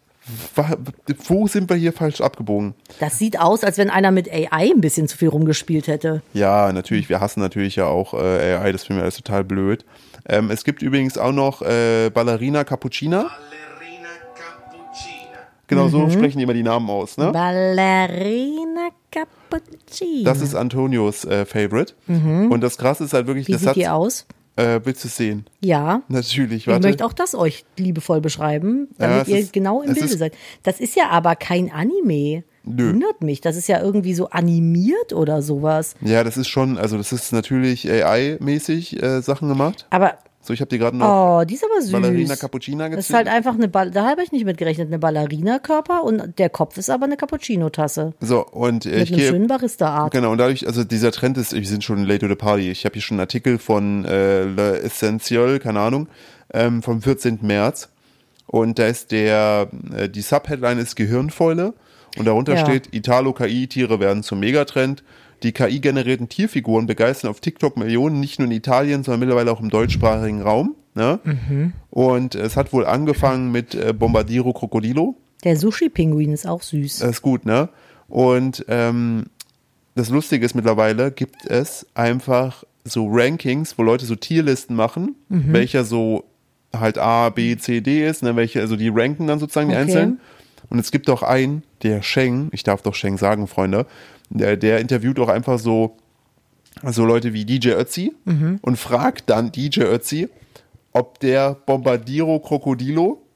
wo sind wir hier falsch abgebogen? Das sieht aus, als wenn einer mit AI ein bisschen zu viel rumgespielt hätte. Ja, natürlich, wir hassen natürlich ja auch AI, das finden wir alles total blöd. Es gibt übrigens auch noch Ballerina Cappuccina. Ballerina Cappuccina. Genau so sprechen die immer die Namen aus, ne? Ballerina Cappuccino. Das ist Antonios Favorite. Und das Krasse ist halt wirklich, Wie das sieht hat, die aus? willst du es sehen? Ja. Natürlich, Ich warte. möchte auch das euch liebevoll beschreiben, damit Ja, ihr genau im es Bilde ist- seid. Das ist ja aber kein Anime. Nö. Wundert mich. Das ist ja irgendwie so animiert oder sowas. Ja, das ist schon, also das ist natürlich AI-mäßig Sachen gemacht. Aber, So, ich habe dir gerade noch oh, die ist aber süß. Ballerina Cappuccina Das ist gezählt. halt einfach da habe ich nicht mit gerechnet, eine Ballerina-Körper und der Kopf ist aber eine Cappuccino-Tasse. So, und Mit ich einem gehe. schönen Barista-Art. Genau, und dadurch, also dieser Trend ist, wir sind schon late to the party. Ich habe hier schon einen Artikel von Le Essentiel, keine Ahnung, vom 14. März. Und da ist die Subheadline ist Gehirnfäule. Und darunter Ja. steht, Italo-KI-Tiere werden zum Megatrend. Die KI-generierten Tierfiguren begeistern auf TikTok Millionen, nicht nur in Italien, sondern mittlerweile auch im deutschsprachigen Raum. Ne? Und es hat wohl angefangen mit Bombardiro Crocodilo. Der Sushi-Pinguin ist auch süß. Das ist gut, ne? Und das Lustige ist, mittlerweile gibt es einfach so Rankings, wo Leute so Tierlisten machen, welcher so halt A, B, C, D ist, ne? Welche, also die ranken dann sozusagen die Okay. einzelnen. Und es gibt auch einen, der Sheng, ich darf doch Sheng sagen, Freunde, der interviewt auch einfach so Leute wie DJ Ötzi und fragt dann DJ Ötzi, ob der Bombardiro Crocodilo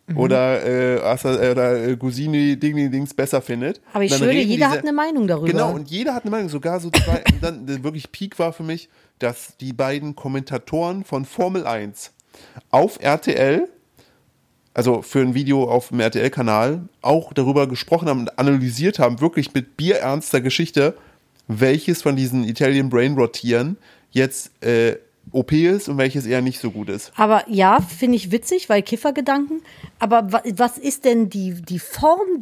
oder Gusini Dings besser findet. Aber ich Dann schwöre, reden jeder diese- hat eine Meinung darüber. Genau, und jeder hat eine Meinung, sogar so zwei. Und dann wirklich Peak war für mich, dass die beiden Kommentatoren von Formel 1 auf RTL, also für ein Video auf dem RTL-Kanal, auch darüber gesprochen haben und analysiert haben, wirklich mit bierernster Geschichte, welches von diesen Italian Brainrot-Tieren jetzt OP ist und welches eher nicht so gut ist. Aber ja, finde ich witzig, weil Kiffergedanken. Aber was ist denn die Form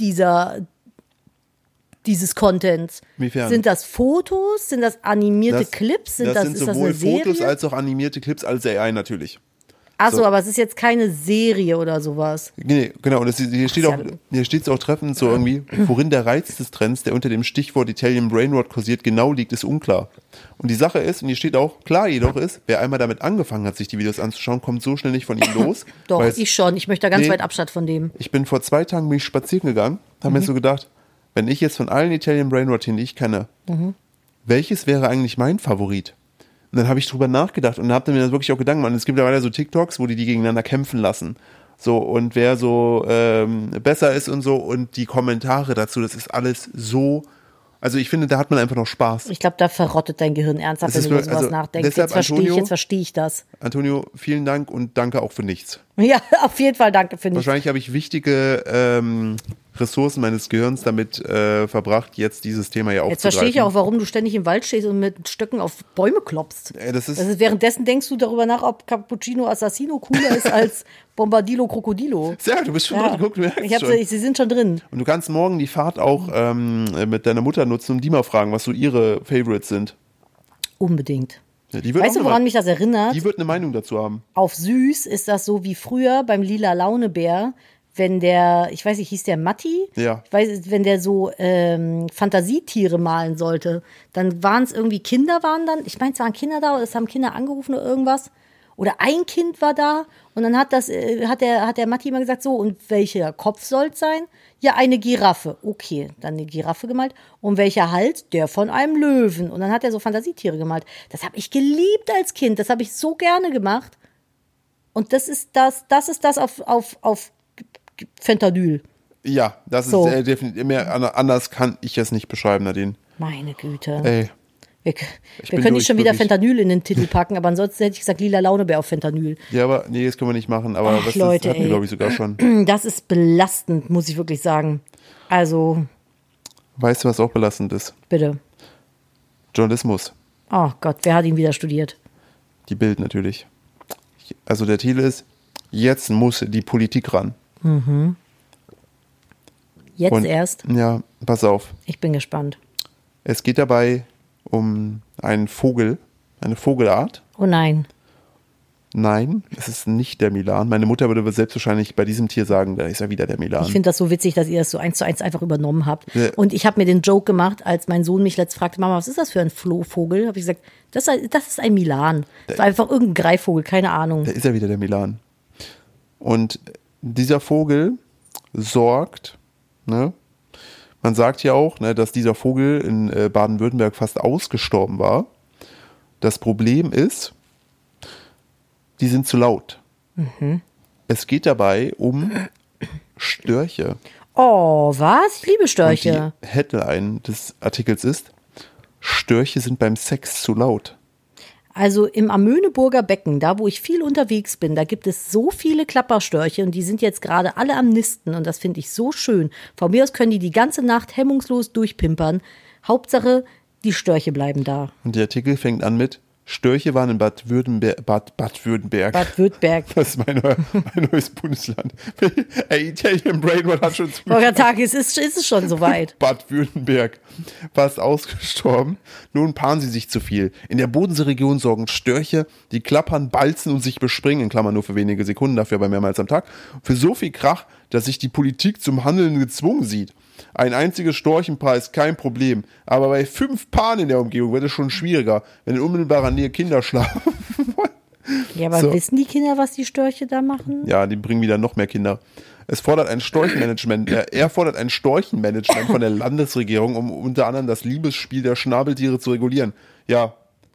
dieses Contents? Inwiefern? Sind das Fotos? Sind das animierte Das- Clips? das sind ist das sowohl eine Serie? Fotos als auch animierte Clips als AI natürlich. Achso, so. aber es ist jetzt keine Serie oder sowas. Nee, genau, und hier steht es auch treffend so irgendwie, worin der Reiz des Trends, der unter dem Stichwort Italian Brainrot kursiert, genau liegt, ist unklar. Und die Sache ist, und hier steht auch, klar jedoch ist, wer einmal damit angefangen hat, sich die Videos anzuschauen, kommt so schnell nicht von ihm los. Doch, weil es- ich schon. Ich möchte da ganz Nee. weit Abstand von dem. Ich bin vor 2 Tagen bin ich spazieren gegangen, habe mir so gedacht, wenn ich jetzt von allen Italian Brainrot-Tieren, die ich kenne, welches wäre eigentlich mein Favorit? Und dann habe ich drüber nachgedacht und habe mir das wirklich auch Gedanken gemacht. Und es gibt ja weiter so TikToks, wo die gegeneinander kämpfen lassen. So, und wer so besser ist und so. Und die Kommentare dazu, das ist alles so. Also ich finde, da hat man einfach noch Spaß. Ich glaube, da verrottet dein Gehirn ernsthaft, Das wenn du ist über sowas also nachdenkst. deshalb, Jetzt verstehe ich das. Antonio, vielen Dank und danke auch für nichts. Ja, auf jeden Fall danke für nichts. Wahrscheinlich habe ich wichtige Ressourcen meines Gehirns damit verbracht, jetzt dieses Thema hier Jetzt aufzugreifen. verstehe ich auch, warum du ständig im Wald stehst und mit Stöcken auf Bäume klopfst. Das ist, Also währenddessen denkst du darüber nach, ob Cappuccino Assassino cooler ist als Bombardilo Crocodilo. sehr, du bist schon drin, guck, du merkst schon. Sie sind schon drin. Und du kannst morgen die Fahrt auch mit deiner Mutter nutzen und die mal fragen, was so ihre Favorites sind. Unbedingt. Ja, die wird Weißt auch du, woran mich das erinnert? Die wird eine Meinung dazu haben. Auf süß ist das so wie früher beim Lila Launebär, wenn der, ich weiß nicht, hieß der Matti? Ja. Ich weiß, wenn der so Fantasietiere malen sollte, dann waren es irgendwie Kinder ich meine, es waren Kinder da oder es haben Kinder angerufen oder irgendwas. Oder ein Kind war da und dann hat der Matti immer gesagt, so, und welcher Kopf soll es sein? Ja, eine Giraffe. Okay, dann eine Giraffe gemalt. Und welcher Hals? Der von einem Löwen. Und dann hat er so Fantasietiere gemalt. Das habe ich geliebt als Kind. Das habe ich so gerne gemacht. Und das ist das auf Fentanyl. Ja, das So. ist definitiv mehr anders kann ich es nicht beschreiben, Nadine. Meine Güte. Ey, Wir bin können nicht schon wieder wirklich. Fentanyl in den Titel packen, aber ansonsten hätte ich gesagt, lila Launebär auf Fentanyl. ja, aber nee, das können wir nicht machen, aber Ach, das Leute, hatten wir, ey. glaube ich, sogar schon. Das ist belastend, muss ich wirklich sagen. Also, Weißt du, was auch belastend ist? bitte. Journalismus. Oh Gott, wer hat ihn wieder studiert? Die Bild natürlich. Also der Titel ist, jetzt muss die Politik ran. Jetzt Und, erst? Ja, pass auf. Ich bin gespannt. Es geht dabei um einen Vogel, eine Vogelart. Oh nein. Nein, es ist nicht der Milan. Meine Mutter würde selbstwahrscheinlich bei diesem Tier sagen, da ist ja wieder der Milan. Ich finde das so witzig, dass ihr das so 1:1 einfach übernommen habt. Ja. Und ich habe mir den Joke gemacht, als mein Sohn mich letztens fragte, Mama, was ist das für ein Vogel? Habe ich gesagt, das ist ein Milan. Das war einfach irgendein Greifvogel, keine Ahnung. Da ist ja wieder der Milan. Und dieser Vogel sorgt, ne? Man sagt ja auch, ne, dass dieser Vogel in Baden-Württemberg fast ausgestorben war. Das Problem ist, die sind zu laut. Es geht dabei um Störche. Oh, was? Ich liebe Und Störche. die Headline des Artikels ist, Störche sind beim Sex zu laut. Also im Amöneburger Becken, da wo ich viel unterwegs bin, da gibt es so viele Klapperstörche und die sind jetzt gerade alle am Nisten und das finde ich so schön. Von mir aus können die Nacht hemmungslos durchpimpern. Hauptsache, die Störche bleiben da. Und der Artikel fängt an mit, Störche waren in Bad Württemberg. Bad Württemberg. Das ist mein neues Bundesland. Ey, Italian Brainrot hat schon zu Tag, ist es schon soweit. Bad Württemberg. Fast ausgestorben. Nun paaren sie sich zu viel. In der Bodenseeregion sorgen Störche, die klappern, balzen und sich bespringen, in Klammern nur für wenige Sekunden, dafür aber mehrmals am Tag, für so viel Krach, dass sich die Politik zum Handeln gezwungen sieht. Ein einziges Storchenpaar ist kein Problem, aber bei 5 Paaren in der Umgebung wird es schon schwieriger, wenn in unmittelbarer Nähe Kinder schlafen. Ja, aber So. wissen die Kinder, was die Störche da machen? Ja, die bringen wieder noch mehr Kinder. Es fordert ein Storchenmanagement. Er fordert ein Storchenmanagement von der Landesregierung, um unter anderem das Liebesspiel der Schnabeltiere zu regulieren. Ja,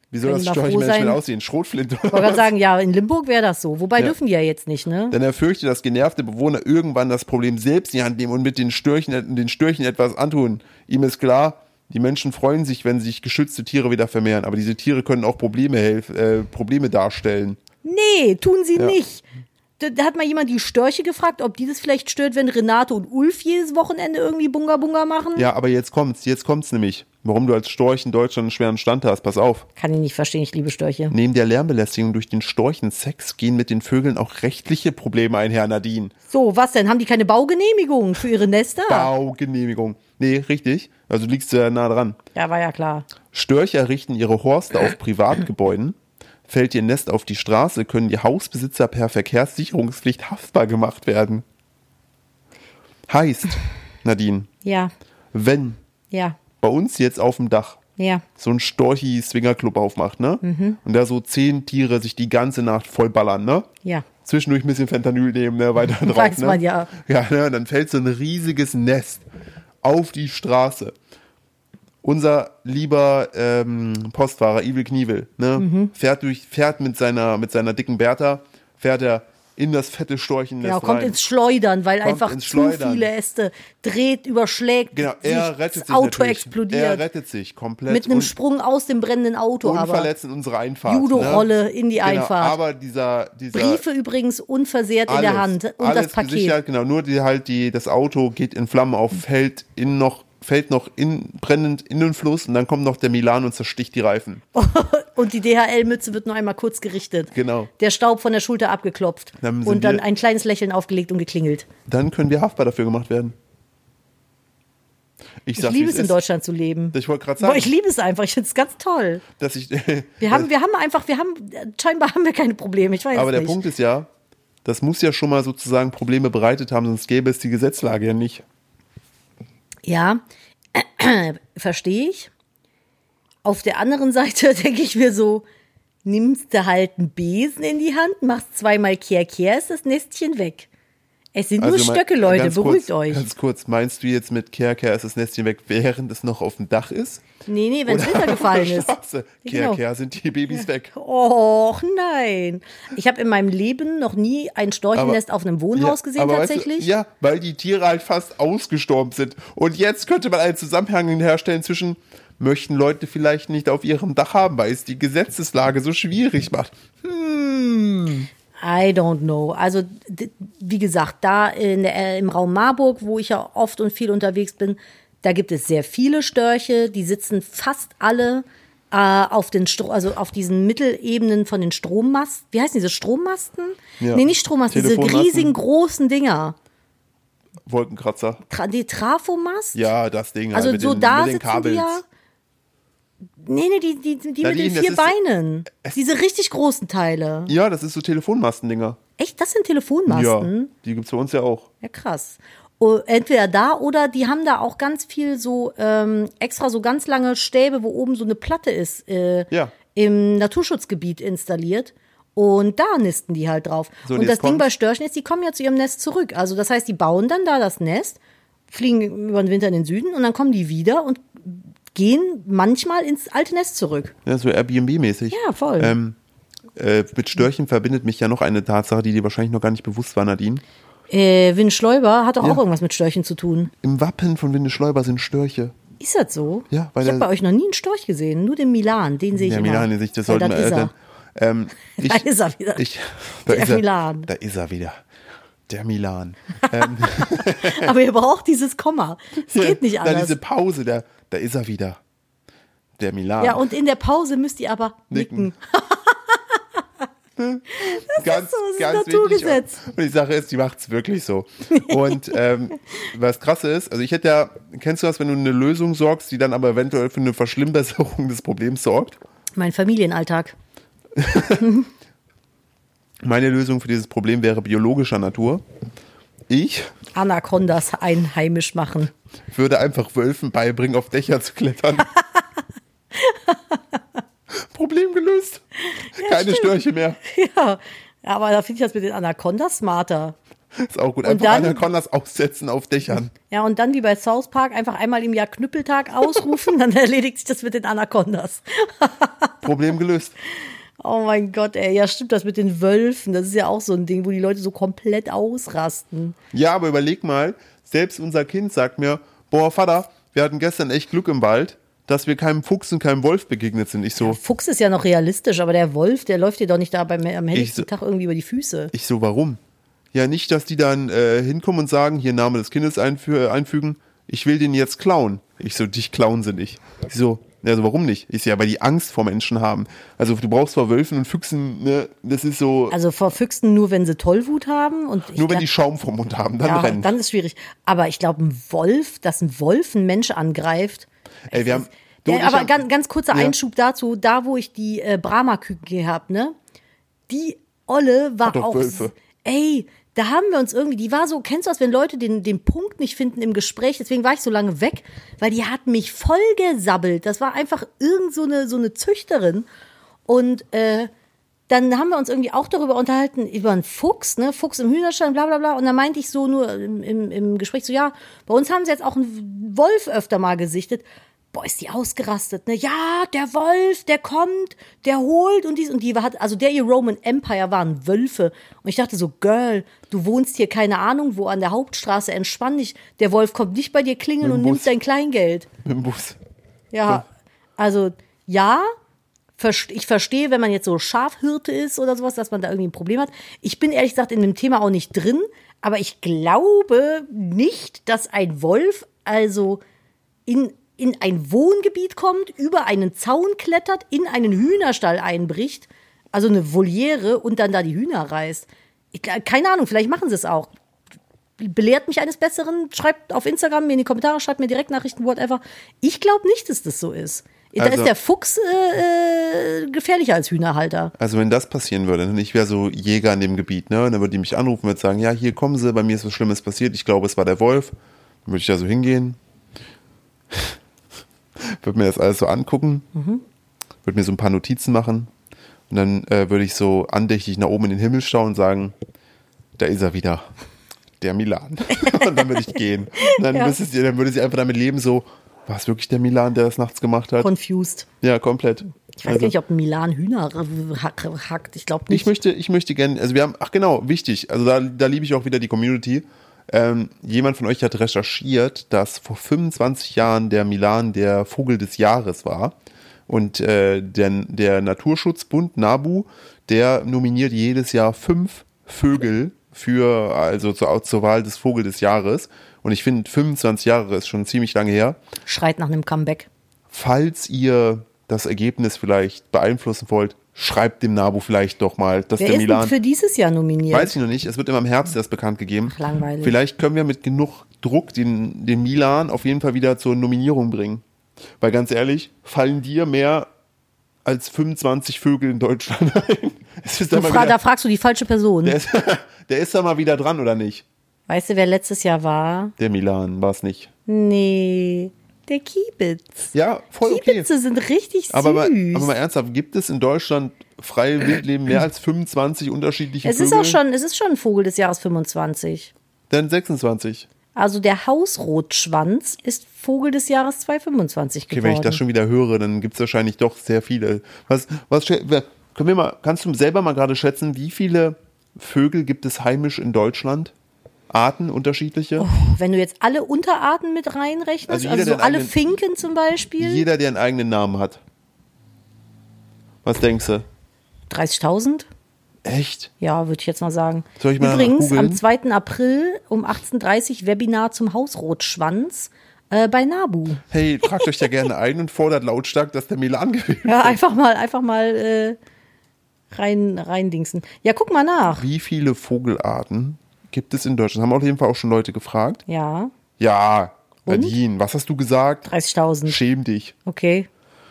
Wie soll Können das wir froh Storchmanagement sein. aussehen? Schrotflinte Ich wollte gerade sagen, ja, in Limburg wäre das so. Wobei Ja. dürfen die ja jetzt nicht, ne? Denn er fürchtet, dass genervte Bewohner irgendwann das Problem selbst in die Hand nehmen und mit den Störchen etwas antun. Ihm ist klar, die Menschen freuen sich, wenn sich geschützte Tiere wieder vermehren, aber diese Tiere können auch Probleme darstellen. Nee, tun sie nicht. Da hat mal jemand die Störche gefragt, ob die das vielleicht stört, wenn Renate und Ulf jedes Wochenende irgendwie Bunga Bunga machen. Ja, aber jetzt kommt's nämlich. Warum du als Storch in Deutschland einen schweren Stand hast, pass auf. Kann ich nicht verstehen, ich liebe Störche. Neben der Lärmbelästigung durch den Storchensex gehen mit den Vögeln auch rechtliche Probleme einher, Nadine. So, was denn? Haben die keine Baugenehmigung für ihre Nester? Baugenehmigung. Nee, richtig. Also du liegst ja nah dran. Ja, war ja klar. Störche errichten ihre Horste auf Privatgebäuden. Fällt ihr Nest auf die Straße, können die Hausbesitzer per Verkehrssicherungspflicht haftbar gemacht werden. Heißt, Nadine, Ja, wenn ja, bei uns jetzt auf dem Dach ja. so ein Storchi-Swingerclub aufmacht, ne? Und da so 10 Tiere sich die ganze Nacht vollballern, ne? Ja. Zwischendurch ein bisschen Fentanyl nehmen, ne? Weiter drauf, Weiß ne? man ja. Ja, ne? Dann fällt so ein riesiges Nest auf die Straße. Unser lieber Postfahrer, Evil Knievel, ne? Fährt mit seiner dicken Bertha, fährt er in das fette Storchennest Genau, kommt rein. ins Schleudern, weil Kommt einfach ins zu Schleudern. viele Äste dreht, überschlägt, Genau, sich, er rettet das sich Auto natürlich. explodiert. Er rettet sich komplett. Mit einem und Sprung aus dem brennenden Auto, aber unverletzt in unsere Einfahrt. Judo-Rolle ne? in die Genau, Einfahrt. aber dieser Briefe übrigens unversehrt in der Hand und alles das Paket. gesichert, genau, nur das Auto geht in Flammen auf, fällt noch brennend in den Fluss und dann kommt noch der Milan und zersticht die Reifen. Und die DHL-Mütze wird nur einmal kurz gerichtet. Genau. Der Staub von der Schulter abgeklopft. Dann sind Und dann wir- ein kleines Lächeln aufgelegt und geklingelt. Dann können wir haftbar dafür gemacht werden. Ich sag's, liebe wie es, in ist. Deutschland zu leben. Ich wollte gerade Boah, sagen, ich liebe es einfach. Ich finde es ganz toll. dass ich. Scheinbar haben wir keine Probleme. Ich weiß Aber es der nicht. Punkt ist ja, das muss ja schon mal sozusagen Probleme bereitet haben, sonst gäbe es die Gesetzlage ja nicht. Ja, verstehe ich. Auf der anderen Seite denke ich mir so, nimmst du halt einen Besen in die Hand, machst zweimal Kehr, ist das Nestchen weg. Es sind nur Also Stöcke, Leute, beruhigt euch. Ganz kurz, meinst du jetzt mit Kehr ist das Nestchen weg, während es noch auf dem Dach ist? Nee, wenn es Oder runtergefallen auf der ist. Straße? Genau. Kehr sind die Babys weg. Och nein. Ich habe in meinem Leben noch nie ein Storchennest auf einem Wohnhaus gesehen, aber tatsächlich. Weißt du, ja, weil die Tiere halt fast ausgestorben sind. Und jetzt könnte man einen Zusammenhang herstellen zwischen, möchten Leute vielleicht nicht auf ihrem Dach haben, weil es die Gesetzeslage so schwierig macht. I don't know. Also, wie gesagt, da im Raum Marburg, wo ich ja oft und viel unterwegs bin, da gibt es sehr viele Störche. Die sitzen fast alle auf diesen Mittelebenen von den Strommasten. Wie heißen diese Strommasten? Ja. Nee, nicht Strommasten, diese Telefonmasten. riesigen großen Dinger. Wolkenkratzer. Die Trafomast? Ja, das Ding. Also halt mit so den, da mit den sitzen Kabels. die ja. Nee, die mit den Nadine, das 4 ist- Beinen. Diese richtig großen Teile. Ja, das ist so Telefonmastendinger. Echt, das sind Ja, Telefonmasten? die gibt's bei uns ja auch. Ja, krass. Entweder da oder die haben da auch ganz viel so extra so ganz lange Stäbe, wo oben so eine Platte ist, Ja. im Naturschutzgebiet installiert. Und da nisten die halt drauf. So, und und jetzt das Ding kommt's. bei Störchen ist, die kommen ja zu ihrem Nest zurück. Also das heißt, die bauen dann da das Nest, fliegen über den Winter in den Süden und dann kommen die wieder und gehen manchmal ins alte Nest zurück. Ja, so Airbnb-mäßig. Ja, voll. Mit Störchen verbindet mich ja noch eine Tatsache, die dir wahrscheinlich noch gar nicht bewusst war, Nadine. Win Schleuber hat doch Ja. auch irgendwas mit Störchen zu tun. Im Wappen von Windeschleuber sind Störche. Ist das so? Ja, weil ich habe der- bei euch noch nie einen Storch gesehen, nur den Milan, den sehe ich Der immer. Milan, das Weil sollten das wir ist er. erörtern. Da ist er wieder. Da Der ist er, Milan. Da ist er wieder. Der Milan. Aber ihr braucht dieses Komma. Es geht nicht Da anders. diese Pause, da ist er wieder. Der Milan. Ja, und in der Pause müsst ihr aber nicken. Ganz, so, das ist ganz Naturgesetz. wichtig. Und die Sache ist, die macht's wirklich so. Und was krasse ist, also kennst du das, wenn du eine Lösung sorgst, die dann aber eventuell für eine Verschlimmbesserung des Problems sorgt? Mein Familienalltag. Meine Lösung für dieses Problem wäre biologischer Natur. Ich Anacondas einheimisch machen. würde einfach Wölfen beibringen, auf Dächer zu klettern. Problem gelöst. Keine stimmt. Störche mehr. Ja, aber da finde ich das mit den Anacondas smarter. Ist auch gut. Und Einfach dann- Anacondas aussetzen auf Dächern. Ja, und dann wie bei South Park einfach einmal im Jahr Knüppeltag ausrufen, dann erledigt sich das mit den Anacondas. Problem gelöst. Oh mein Gott, ey, ja stimmt, das mit den Wölfen, das ist ja auch so ein Ding, wo die Leute so komplett ausrasten. Ja, aber überleg mal, selbst unser Kind sagt mir, boah, Vater, wir hatten gestern echt Glück im Wald, dass wir keinem Fuchs und keinem Wolf begegnet sind. Ich so, Fuchs ist ja noch realistisch, aber der Wolf, der läuft dir doch nicht da am helllichten so- Tag irgendwie über die Füße. warum? Ja, nicht, dass die dann hinkommen und sagen, hier Name des Kindes einfügen, ich will den jetzt klauen. Ich so, dich klauen sie nicht. Ich so, also warum nicht? Ich so, ja, weil die Angst vor Menschen haben. Also du brauchst vor Wölfen und Füchsen, ne, das ist so, Also vor Füchsen nur, wenn sie Tollwut haben. Und ich nur wenn glaub- die Schaum vom Mund haben, dann ja, rennen. dann ist schwierig. Aber ich glaube, ein Wolf, dass ein Wolf einen Mensch angreift. Ey, wir haben, du und Ja, ich aber haben- ganz kurzer Ja. Einschub dazu, da wo ich die Brahma-Küken gehabt, ne? Die Olle war Hat doch auch. Wölfe. Ey, da haben wir uns irgendwie, die war so, kennst du das, wenn Leute den Punkt nicht finden im Gespräch, deswegen war ich so lange weg, weil die hat mich voll gesabbelt. Das war einfach irgend so eine Züchterin. Und dann haben wir uns irgendwie auch darüber unterhalten, über einen Fuchs, ne, Fuchs im Hühnerstall, bla bla bla. Und dann meinte ich so nur im Gespräch so, ja, bei uns haben sie jetzt auch einen Wolf öfter mal gesichtet. Boah, ist die ausgerastet, ne? Ja, der Wolf, der kommt, der holt und dies und die hat, also der ihr Roman Empire waren Wölfe. Und ich dachte so, Girl, du wohnst hier, keine Ahnung, wo an der Hauptstraße, entspann dich. Der Wolf kommt nicht bei dir klingeln Mit dem und nimmt Bus. dein Kleingeld. mit dem Bus. Ja, also ja, ich verstehe, wenn man jetzt so Schafhirte ist oder sowas, dass man da irgendwie ein Problem hat. Ich bin ehrlich gesagt in dem Thema auch nicht drin, aber ich glaube nicht, dass ein Wolf also in ein Wohngebiet kommt, über einen Zaun klettert, in einen Hühnerstall einbricht, also eine Voliere und dann da die Hühner reißt. Keine Ahnung, vielleicht machen sie es auch. Belehrt mich eines Besseren, schreibt auf Instagram mir in die Kommentare, schreibt mir Direktnachrichten, whatever. Ich glaube nicht, dass das so ist. Da Also- ist der Fuchs gefährlicher als Hühnerhalter. Also wenn das passieren würde, und ich wäre so Jäger in dem Gebiet, ne, und dann würde die mich anrufen und würde sagen, ja, hier kommen sie, bei mir ist was Schlimmes passiert, ich glaube, es war der Wolf. Dann würde ich da so hingehen, würde mir das alles so angucken, würde mir so ein paar Notizen machen und dann würde ich so andächtig nach oben in den Himmel schauen und sagen, da ist er wieder, der Milan. Und dann würde ich gehen. Und dann, Ja. dann würde sie einfach damit leben, so, war es wirklich der Milan, der das nachts gemacht hat? Confused. Ja, komplett. Ich weiß gar nicht, ob Milan Hühner hackt. Ich glaube nicht. Ich möchte gerne, also wir haben, ach genau, wichtig, also da liebe ich auch wieder die Community. Jemand von euch hat recherchiert, dass vor 25 Jahren der Milan der Vogel des Jahres war. Und der Naturschutzbund NABU, der nominiert jedes Jahr 5 Vögel zur Wahl des Vogel des Jahres. Und ich finde, 25 Jahre ist schon ziemlich lange her. Schreit nach einem Comeback. Falls ihr das Ergebnis vielleicht beeinflussen wollt, schreibt dem NABU vielleicht doch mal, dass Wer der ist denn Milan. für dieses Jahr nominiert? Weiß ich noch nicht, es wird immer im Herbst erst bekannt gegeben. Ach, langweilig. Vielleicht können wir mit genug Druck den Milan auf jeden Fall wieder zur Nominierung bringen. Weil ganz ehrlich, fallen dir mehr als 25 Vögel in Deutschland ein? Es ist da mal Da wieder, fragst du die falsche Person. der ist da mal wieder dran, oder nicht? Weißt du, wer letztes Jahr war? Der Milan war es nicht. Nee, der Kiebitz. Ja, voll okay. Kiebitze sind richtig süß. Aber mal ernsthaft, gibt es in Deutschland freie Wildleben mehr als 25 unterschiedliche es Vögel? ist schon ein Vogel des Jahres 25. Dann 26. Also der Hausrotschwanz ist Vogel des Jahres 2025 Okay, geworden. wenn ich das schon wieder höre, dann gibt es wahrscheinlich doch sehr viele. Kannst du selber mal gerade schätzen, wie viele Vögel gibt es heimisch in Deutschland? Arten, unterschiedliche? Wenn du jetzt alle Unterarten mit reinrechnest, Also also, jeder, so der alle einen- Finken zum Beispiel, Jeder, der einen eigenen Namen hat. Was denkst du? 30.000? Echt? Ja, würde ich jetzt mal sagen. Soll ich mal Übrigens, nachgoogeln? am 2. April um 18.30 Uhr Webinar zum Hausrotschwanz bei NABU. Hey, tragt euch da gerne ein und fordert lautstark, dass der Milan gewinnt. Ja, einfach mal reindingsen. Ja, guck mal nach. Wie viele Vogelarten gibt es in Deutschland? Haben auf jeden Fall auch schon Leute gefragt. Ja, Ja, Nadine, was hast du gesagt? 30.000. Schäm dich. Okay.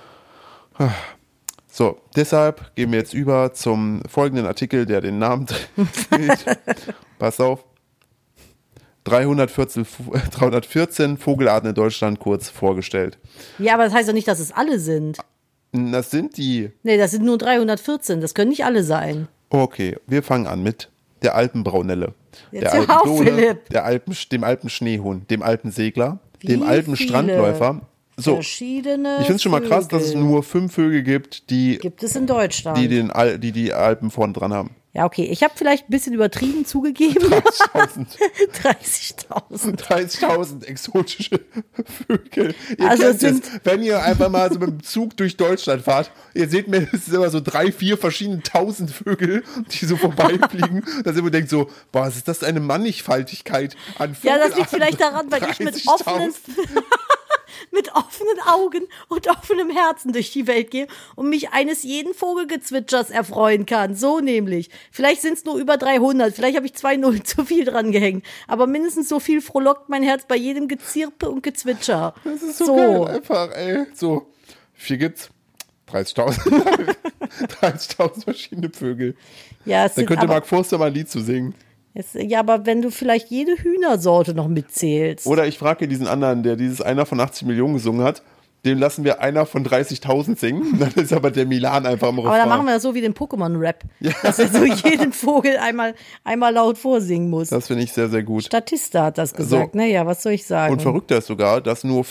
So, deshalb gehen wir jetzt über zum folgenden Artikel, der den Namen trägt. Pass auf. 314 Vogelarten in Deutschland kurz vorgestellt. Ja, aber das heißt doch nicht, dass es alle sind. Das sind die. Nee, das sind nur 314. Das können nicht alle sein. Okay, wir fangen an mit der Alpenbraunelle, Jetzt der hör auf, Alpendole, Philipp. dem Alpenschneehuhn, dem Alpensegler, dem Wie Alpenstrandläufer. So, verschiedene ich finde es schon mal krass, dass es Vögel nur 5 Vögel gibt, die gibt es in Deutschland. die Alpen vorne dran haben. Ja, okay. Ich habe vielleicht ein bisschen übertrieben zugegeben. 30.000. 30.000. 30.000 exotische Vögel. Ihr Also kennt sind- es, wenn ihr einfach mal so mit dem Zug durch Deutschland fahrt, ihr seht mir, es sind immer so 3, 4 verschiedene 1000 Vögel, die so vorbeifliegen. Da sind wir denkt so, boah, was ist das eine Mannigfaltigkeit an Vögeln? Ja, das liegt vielleicht daran, weil ich mit 30.000. mit offenen Augen und offenem Herzen durch die Welt gehe und mich eines jeden Vogelgezwitschers erfreuen kann. So nämlich. Vielleicht sind es nur über 300, vielleicht habe ich 2 Nullen zu viel dran gehängt. Aber mindestens so viel frohlockt mein Herz bei jedem Gezirpe und Gezwitscher. Das ist so geil, einfach, ey. So, wie viel gibt's? 30.000. 30.000 verschiedene Vögel. Ja, es Dann sind könnte aber, Mark Forster mal ein Lied zu singen. ja, aber wenn du vielleicht jede Hühnersorte noch mitzählst. Oder ich frage diesen anderen, der dieses Einer von 80 Millionen gesungen hat, den lassen wir Einer von 30.000 singen. Dann ist aber der Milan einfach im Refrain. Aber dann machen wir das so wie den Pokémon-Rap, dass er so jeden Vogel einmal laut vorsingen muss. Das finde ich sehr, sehr gut. Statista hat das gesagt. So. Naja, was soll ich sagen? Und verrückter ist sogar, dass nur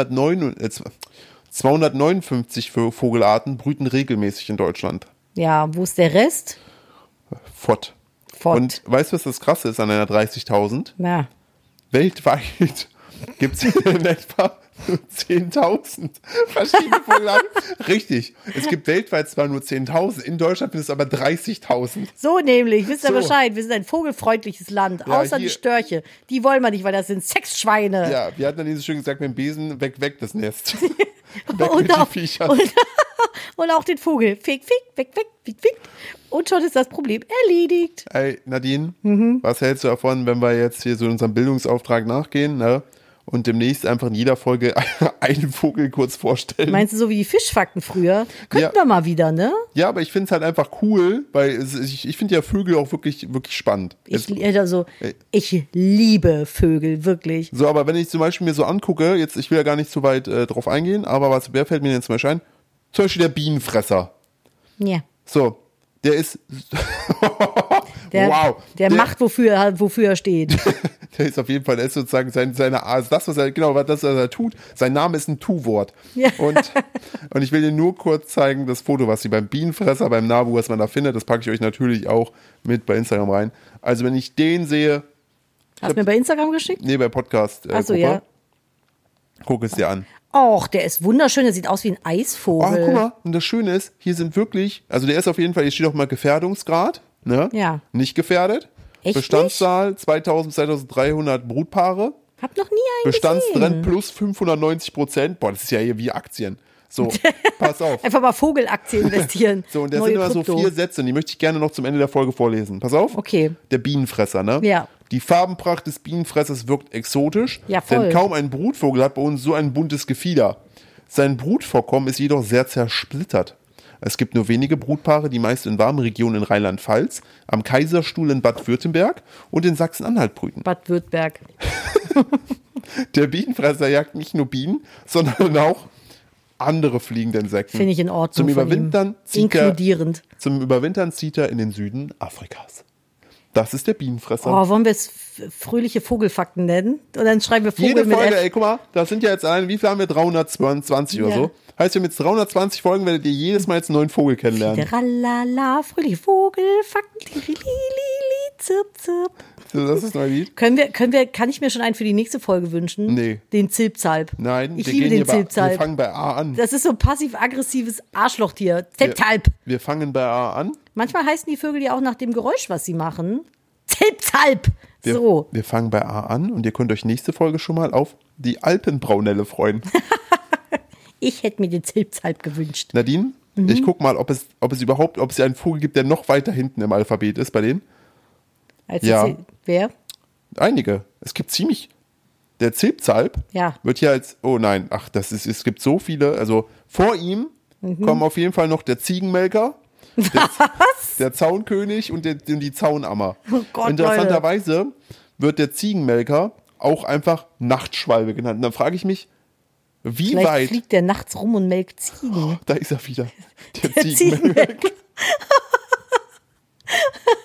259 Vogelarten brüten regelmäßig in Deutschland. Ja, wo ist der Rest? Fott. Fott. Und weißt du, was das Krasse ist an einer 30.000? Na, Weltweit gibt es in etwa nur 10.000 verschiedene Vogelarten. Richtig. Es gibt weltweit zwar nur 10.000, in Deutschland sind es aber 30.000. so nämlich, wisst ihr So. Bescheid, wir sind ein vogelfreundliches Land, Ja, außer die hier- Störche. Die wollen wir nicht, weil das sind Sexschweine. Ja, wir hatten dann dieses schön gesagt, mit dem Besen, weg, weg das Nest. weg Und mit den auch, Viechern. und auch den Vogel. Fick, fick, weg, weg, fick, fick. Und schon ist das Problem erledigt. Ey, Nadine, Mhm. was hältst du davon, wenn wir jetzt hier so unserem Bildungsauftrag nachgehen, ne? Und demnächst einfach in jeder Folge einen Vogel kurz vorstellen? Meinst du, so wie die Fischfakten früher? Könnten wir mal wieder, ne? Ja, aber ich finde es halt einfach cool, weil ich finde ja Vögel auch wirklich, wirklich spannend. Ich liebe Vögel, wirklich. So, aber wenn ich zum Beispiel mir so angucke, jetzt, ich will ja gar nicht zu weit drauf eingehen, aber wer fällt mir denn zum Beispiel ein? Zum Beispiel der Bienenfresser. Ja. So, der ist, wow. Der macht, wofür er steht. Der ist auf jeden Fall, der ist sozusagen also das, was er tut, sein Name ist ein Tu-Wort. Ja. Und ich will dir nur kurz zeigen, das Foto, was sie beim Bienenfresser, beim Nabu, was man da findet, das packe ich euch natürlich auch mit bei Instagram rein. Also wenn ich den sehe, Hast du mir bei Instagram geschickt? nee, bei Podcast, Ach so, ja. guck es dir an. Och, der ist wunderschön, der sieht aus wie ein Oh, Eisvogel. guck mal, und das Schöne ist, hier sind wirklich, also der ist auf jeden Fall, hier steht auch mal Gefährdungsgrad, ne? Ja. Nicht gefährdet. Echt Bestandszahl 2000 bis 2300 Brutpaare. Hab noch nie einen Bestandstrend gesehen. plus 590%. Boah, das ist ja hier wie Aktien. So, pass auf. Einfach mal Vogelaktien investieren. So, und da Neue sind immer Krypto. so 4 Sätze, und die möchte ich gerne noch zum Ende der Folge vorlesen. Pass auf. Okay. Der Bienenfresser, ne? Ja. Die Farbenpracht des Bienenfressers wirkt exotisch, Ja, voll. denn kaum ein Brutvogel hat bei uns so ein buntes Gefieder. Sein Brutvorkommen ist jedoch sehr zersplittert. Es gibt nur wenige Brutpaare, die meist in warmen Regionen in Rheinland-Pfalz, am Kaiserstuhl in Bad Württemberg und in Sachsen-Anhalt brüten. Bad Württemberg. Der Bienenfresser jagt nicht nur Bienen, sondern auch andere fliegende Insekten. Finde ich in Ordnung. Zum von Überwintern ihm. zieht er, Inkludierend. zum Überwintern zieht er in den Süden Afrikas. Das ist der Bienenfresser. Oh, wollen wir es fröhliche Vogelfakten nennen? Und dann schreiben wir Vogel Jede mit Folge, F. ey, guck mal, das sind ja jetzt allein, wie viel haben wir? 320 oder Ja. so. Heißt, wir haben jetzt 320 Folgen, werdet ihr jedes Mal jetzt einen neuen Vogel kennenlernen. Tralala, fröhliche Vogelfakten. Lili, zirp, zirp. So, das ist das neue Lied. Kann ich mir schon einen für die nächste Folge wünschen? Nee. Den Zilpzalp. Nein, Ich wir liebe gehen den hier wir Zilpzalp. fangen bei A an. Das ist so ein passiv-aggressives Arschlochtier. Zilpzalp. Wir fangen bei A an. Manchmal heißen die Vögel ja auch nach dem Geräusch, was sie machen. Zilpzalp. So. Wir fangen bei A an und ihr könnt euch nächste Folge schon mal auf die Alpenbraunelle freuen. Ich hätte mir den Zilpzalp gewünscht. Nadine, ich guck mal, ob es einen Vogel gibt, der noch weiter hinten im Alphabet ist bei denen. Als Ja. Wer? Einige. Es gibt ziemlich. Der Zilpzalp Ja. wird hier als, oh nein, ach, es gibt so viele. Also vor ihm kommen auf jeden Fall noch der Ziegenmelker, der Zaunkönig und die Zaunammer. Oh Gott, Interessanterweise wird der Ziegenmelker auch einfach Nachtschwalbe genannt. Und dann frage ich mich, wie Vielleicht weit, fliegt der nachts rum und melkt Ziegen. da ist er wieder, der Der Ziegenmelker.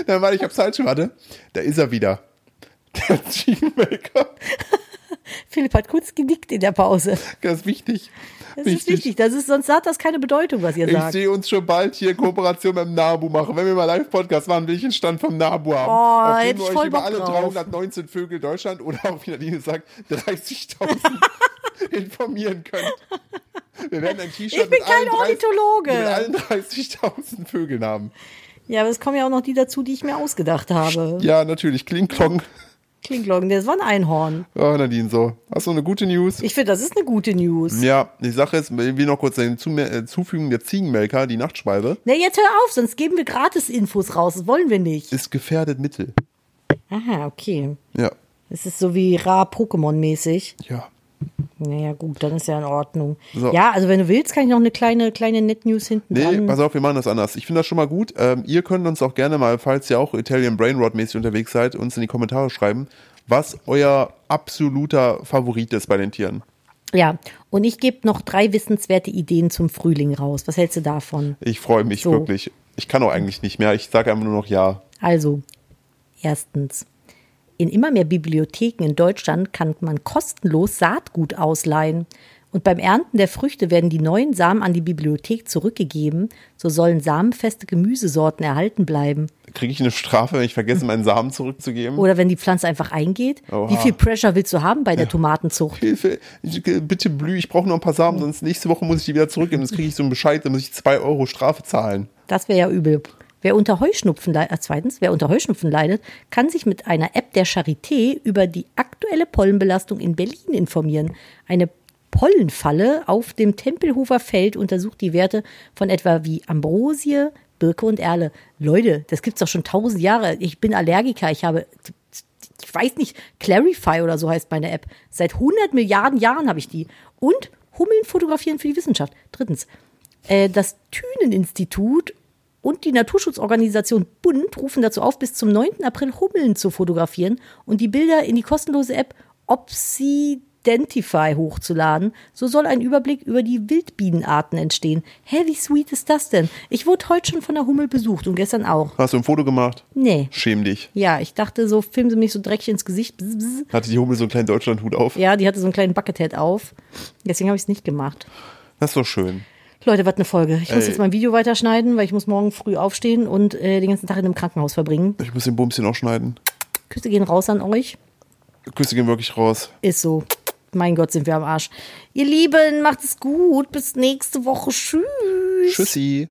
Ja, warte, ich hab's falsch, warte. Da ist er wieder. Der Ziegenmelker. Philipp hat kurz genickt in der Pause. Das ist wichtig. Das ist wichtig. Sonst hat das keine Bedeutung, was ihr Ich sagt. sehe uns schon bald hier Kooperation mit dem NABU machen. Wenn wir mal Live-Podcast machen, will ich einen Stand vom NABU haben. Oh, auf dem hätte wir ich euch voll über Bock alle drauf. 319 Vögel Deutschland oder auch, wie Nadine sagt, 30.000 informieren könnt. Wir werden ein T-Shirt Ich bin kein Ornithologe. mit allen 30.000 Vögeln haben. Ja, aber es kommen ja auch noch die dazu, die ich mir ausgedacht habe. Ja, natürlich. Kling-Klong. Klingloggen, das war ein Einhorn. Oh, Nadine, so. Hast du eine gute News? Ich finde, das ist eine gute News. Ja, die Sache ist, ich will noch kurz zufügen, der Ziegenmelker, die Nachtschwalbe, Na, jetzt hör auf, sonst geben wir Gratis-Infos raus. Das wollen wir nicht. ist gefährdet Mittel. Aha, okay. Ja. Es ist so wie Ra-Pokémon-mäßig. Ja. Naja, gut, dann ist ja in Ordnung. So. Ja, also wenn du willst, kann ich noch eine kleine Net-News hinten Nee, dran. pass auf, wir machen das anders. Ich finde das schon mal gut. Ihr könnt uns auch gerne mal, falls ihr auch Italian Brainrot-mäßig unterwegs seid, uns in die Kommentare schreiben, was euer absoluter Favorit ist bei den Tieren. Ja, und ich gebe noch 3 wissenswerte Ideen zum Frühling raus. Was hältst du davon? Ich freue mich So. wirklich. Ich kann auch eigentlich nicht mehr. Ich sage einfach nur noch ja. Also, erstens. In immer mehr Bibliotheken in Deutschland kann man kostenlos Saatgut ausleihen. Und beim Ernten der Früchte werden die neuen Samen an die Bibliothek zurückgegeben. So sollen samenfeste Gemüsesorten erhalten bleiben. Kriege ich eine Strafe, wenn ich vergesse, meinen Samen zurückzugeben? Oder wenn die Pflanze einfach eingeht. Oha. Wie viel Pressure willst du haben bei der Tomatenzucht? Hilfe, bitte blüh, ich brauche noch ein paar Samen, sonst nächste Woche muss ich die wieder zurückgeben. Sonst kriege ich so einen Bescheid, dann muss ich 2 Euro Strafe zahlen. Das wäre ja übel. Wer unter Heuschnupfen leidet, kann sich mit einer App der Charité über die aktuelle Pollenbelastung in Berlin informieren. Eine Pollenfalle auf dem Tempelhofer Feld untersucht die Werte von etwa wie Ambrosie, Birke und Erle. Leute, das gibt's doch schon 1000 Jahre. Ich bin Allergiker. Ich weiß nicht, Clarify oder so heißt meine App. Seit 100 Milliarden Jahren habe ich die. Und Hummeln fotografieren für die Wissenschaft. Drittens, das Thünen-Institut und die Naturschutzorganisation Bund rufen dazu auf, bis zum 9. April Hummeln zu fotografieren und die Bilder in die kostenlose App Obsidentify hochzuladen. So soll ein Überblick über die Wildbienenarten entstehen. Hä, wie sweet ist das denn? Ich wurde heute schon von der Hummel besucht und gestern auch. Hast du ein Foto gemacht? Nee. Schäm dich. Ja, ich dachte so, filmen sie mich so dreckig ins Gesicht. Bzz, bzz. Hatte die Hummel so einen kleinen Deutschlandhut auf? Ja, die hatte so einen kleinen Buckethead auf. Deswegen habe ich es nicht gemacht. Das ist doch schön. Leute, was eine Folge. Ich muss Ey. jetzt mein Video weiterschneiden, weil ich muss morgen früh aufstehen und den ganzen Tag in einem Krankenhaus verbringen. Ich muss den Bumschen auch schneiden. Küsse gehen raus an euch. Küsse gehen wirklich raus. Ist so. Mein Gott, sind wir am Arsch. Ihr Lieben, macht es gut. Bis nächste Woche. Tschüss. Tschüssi.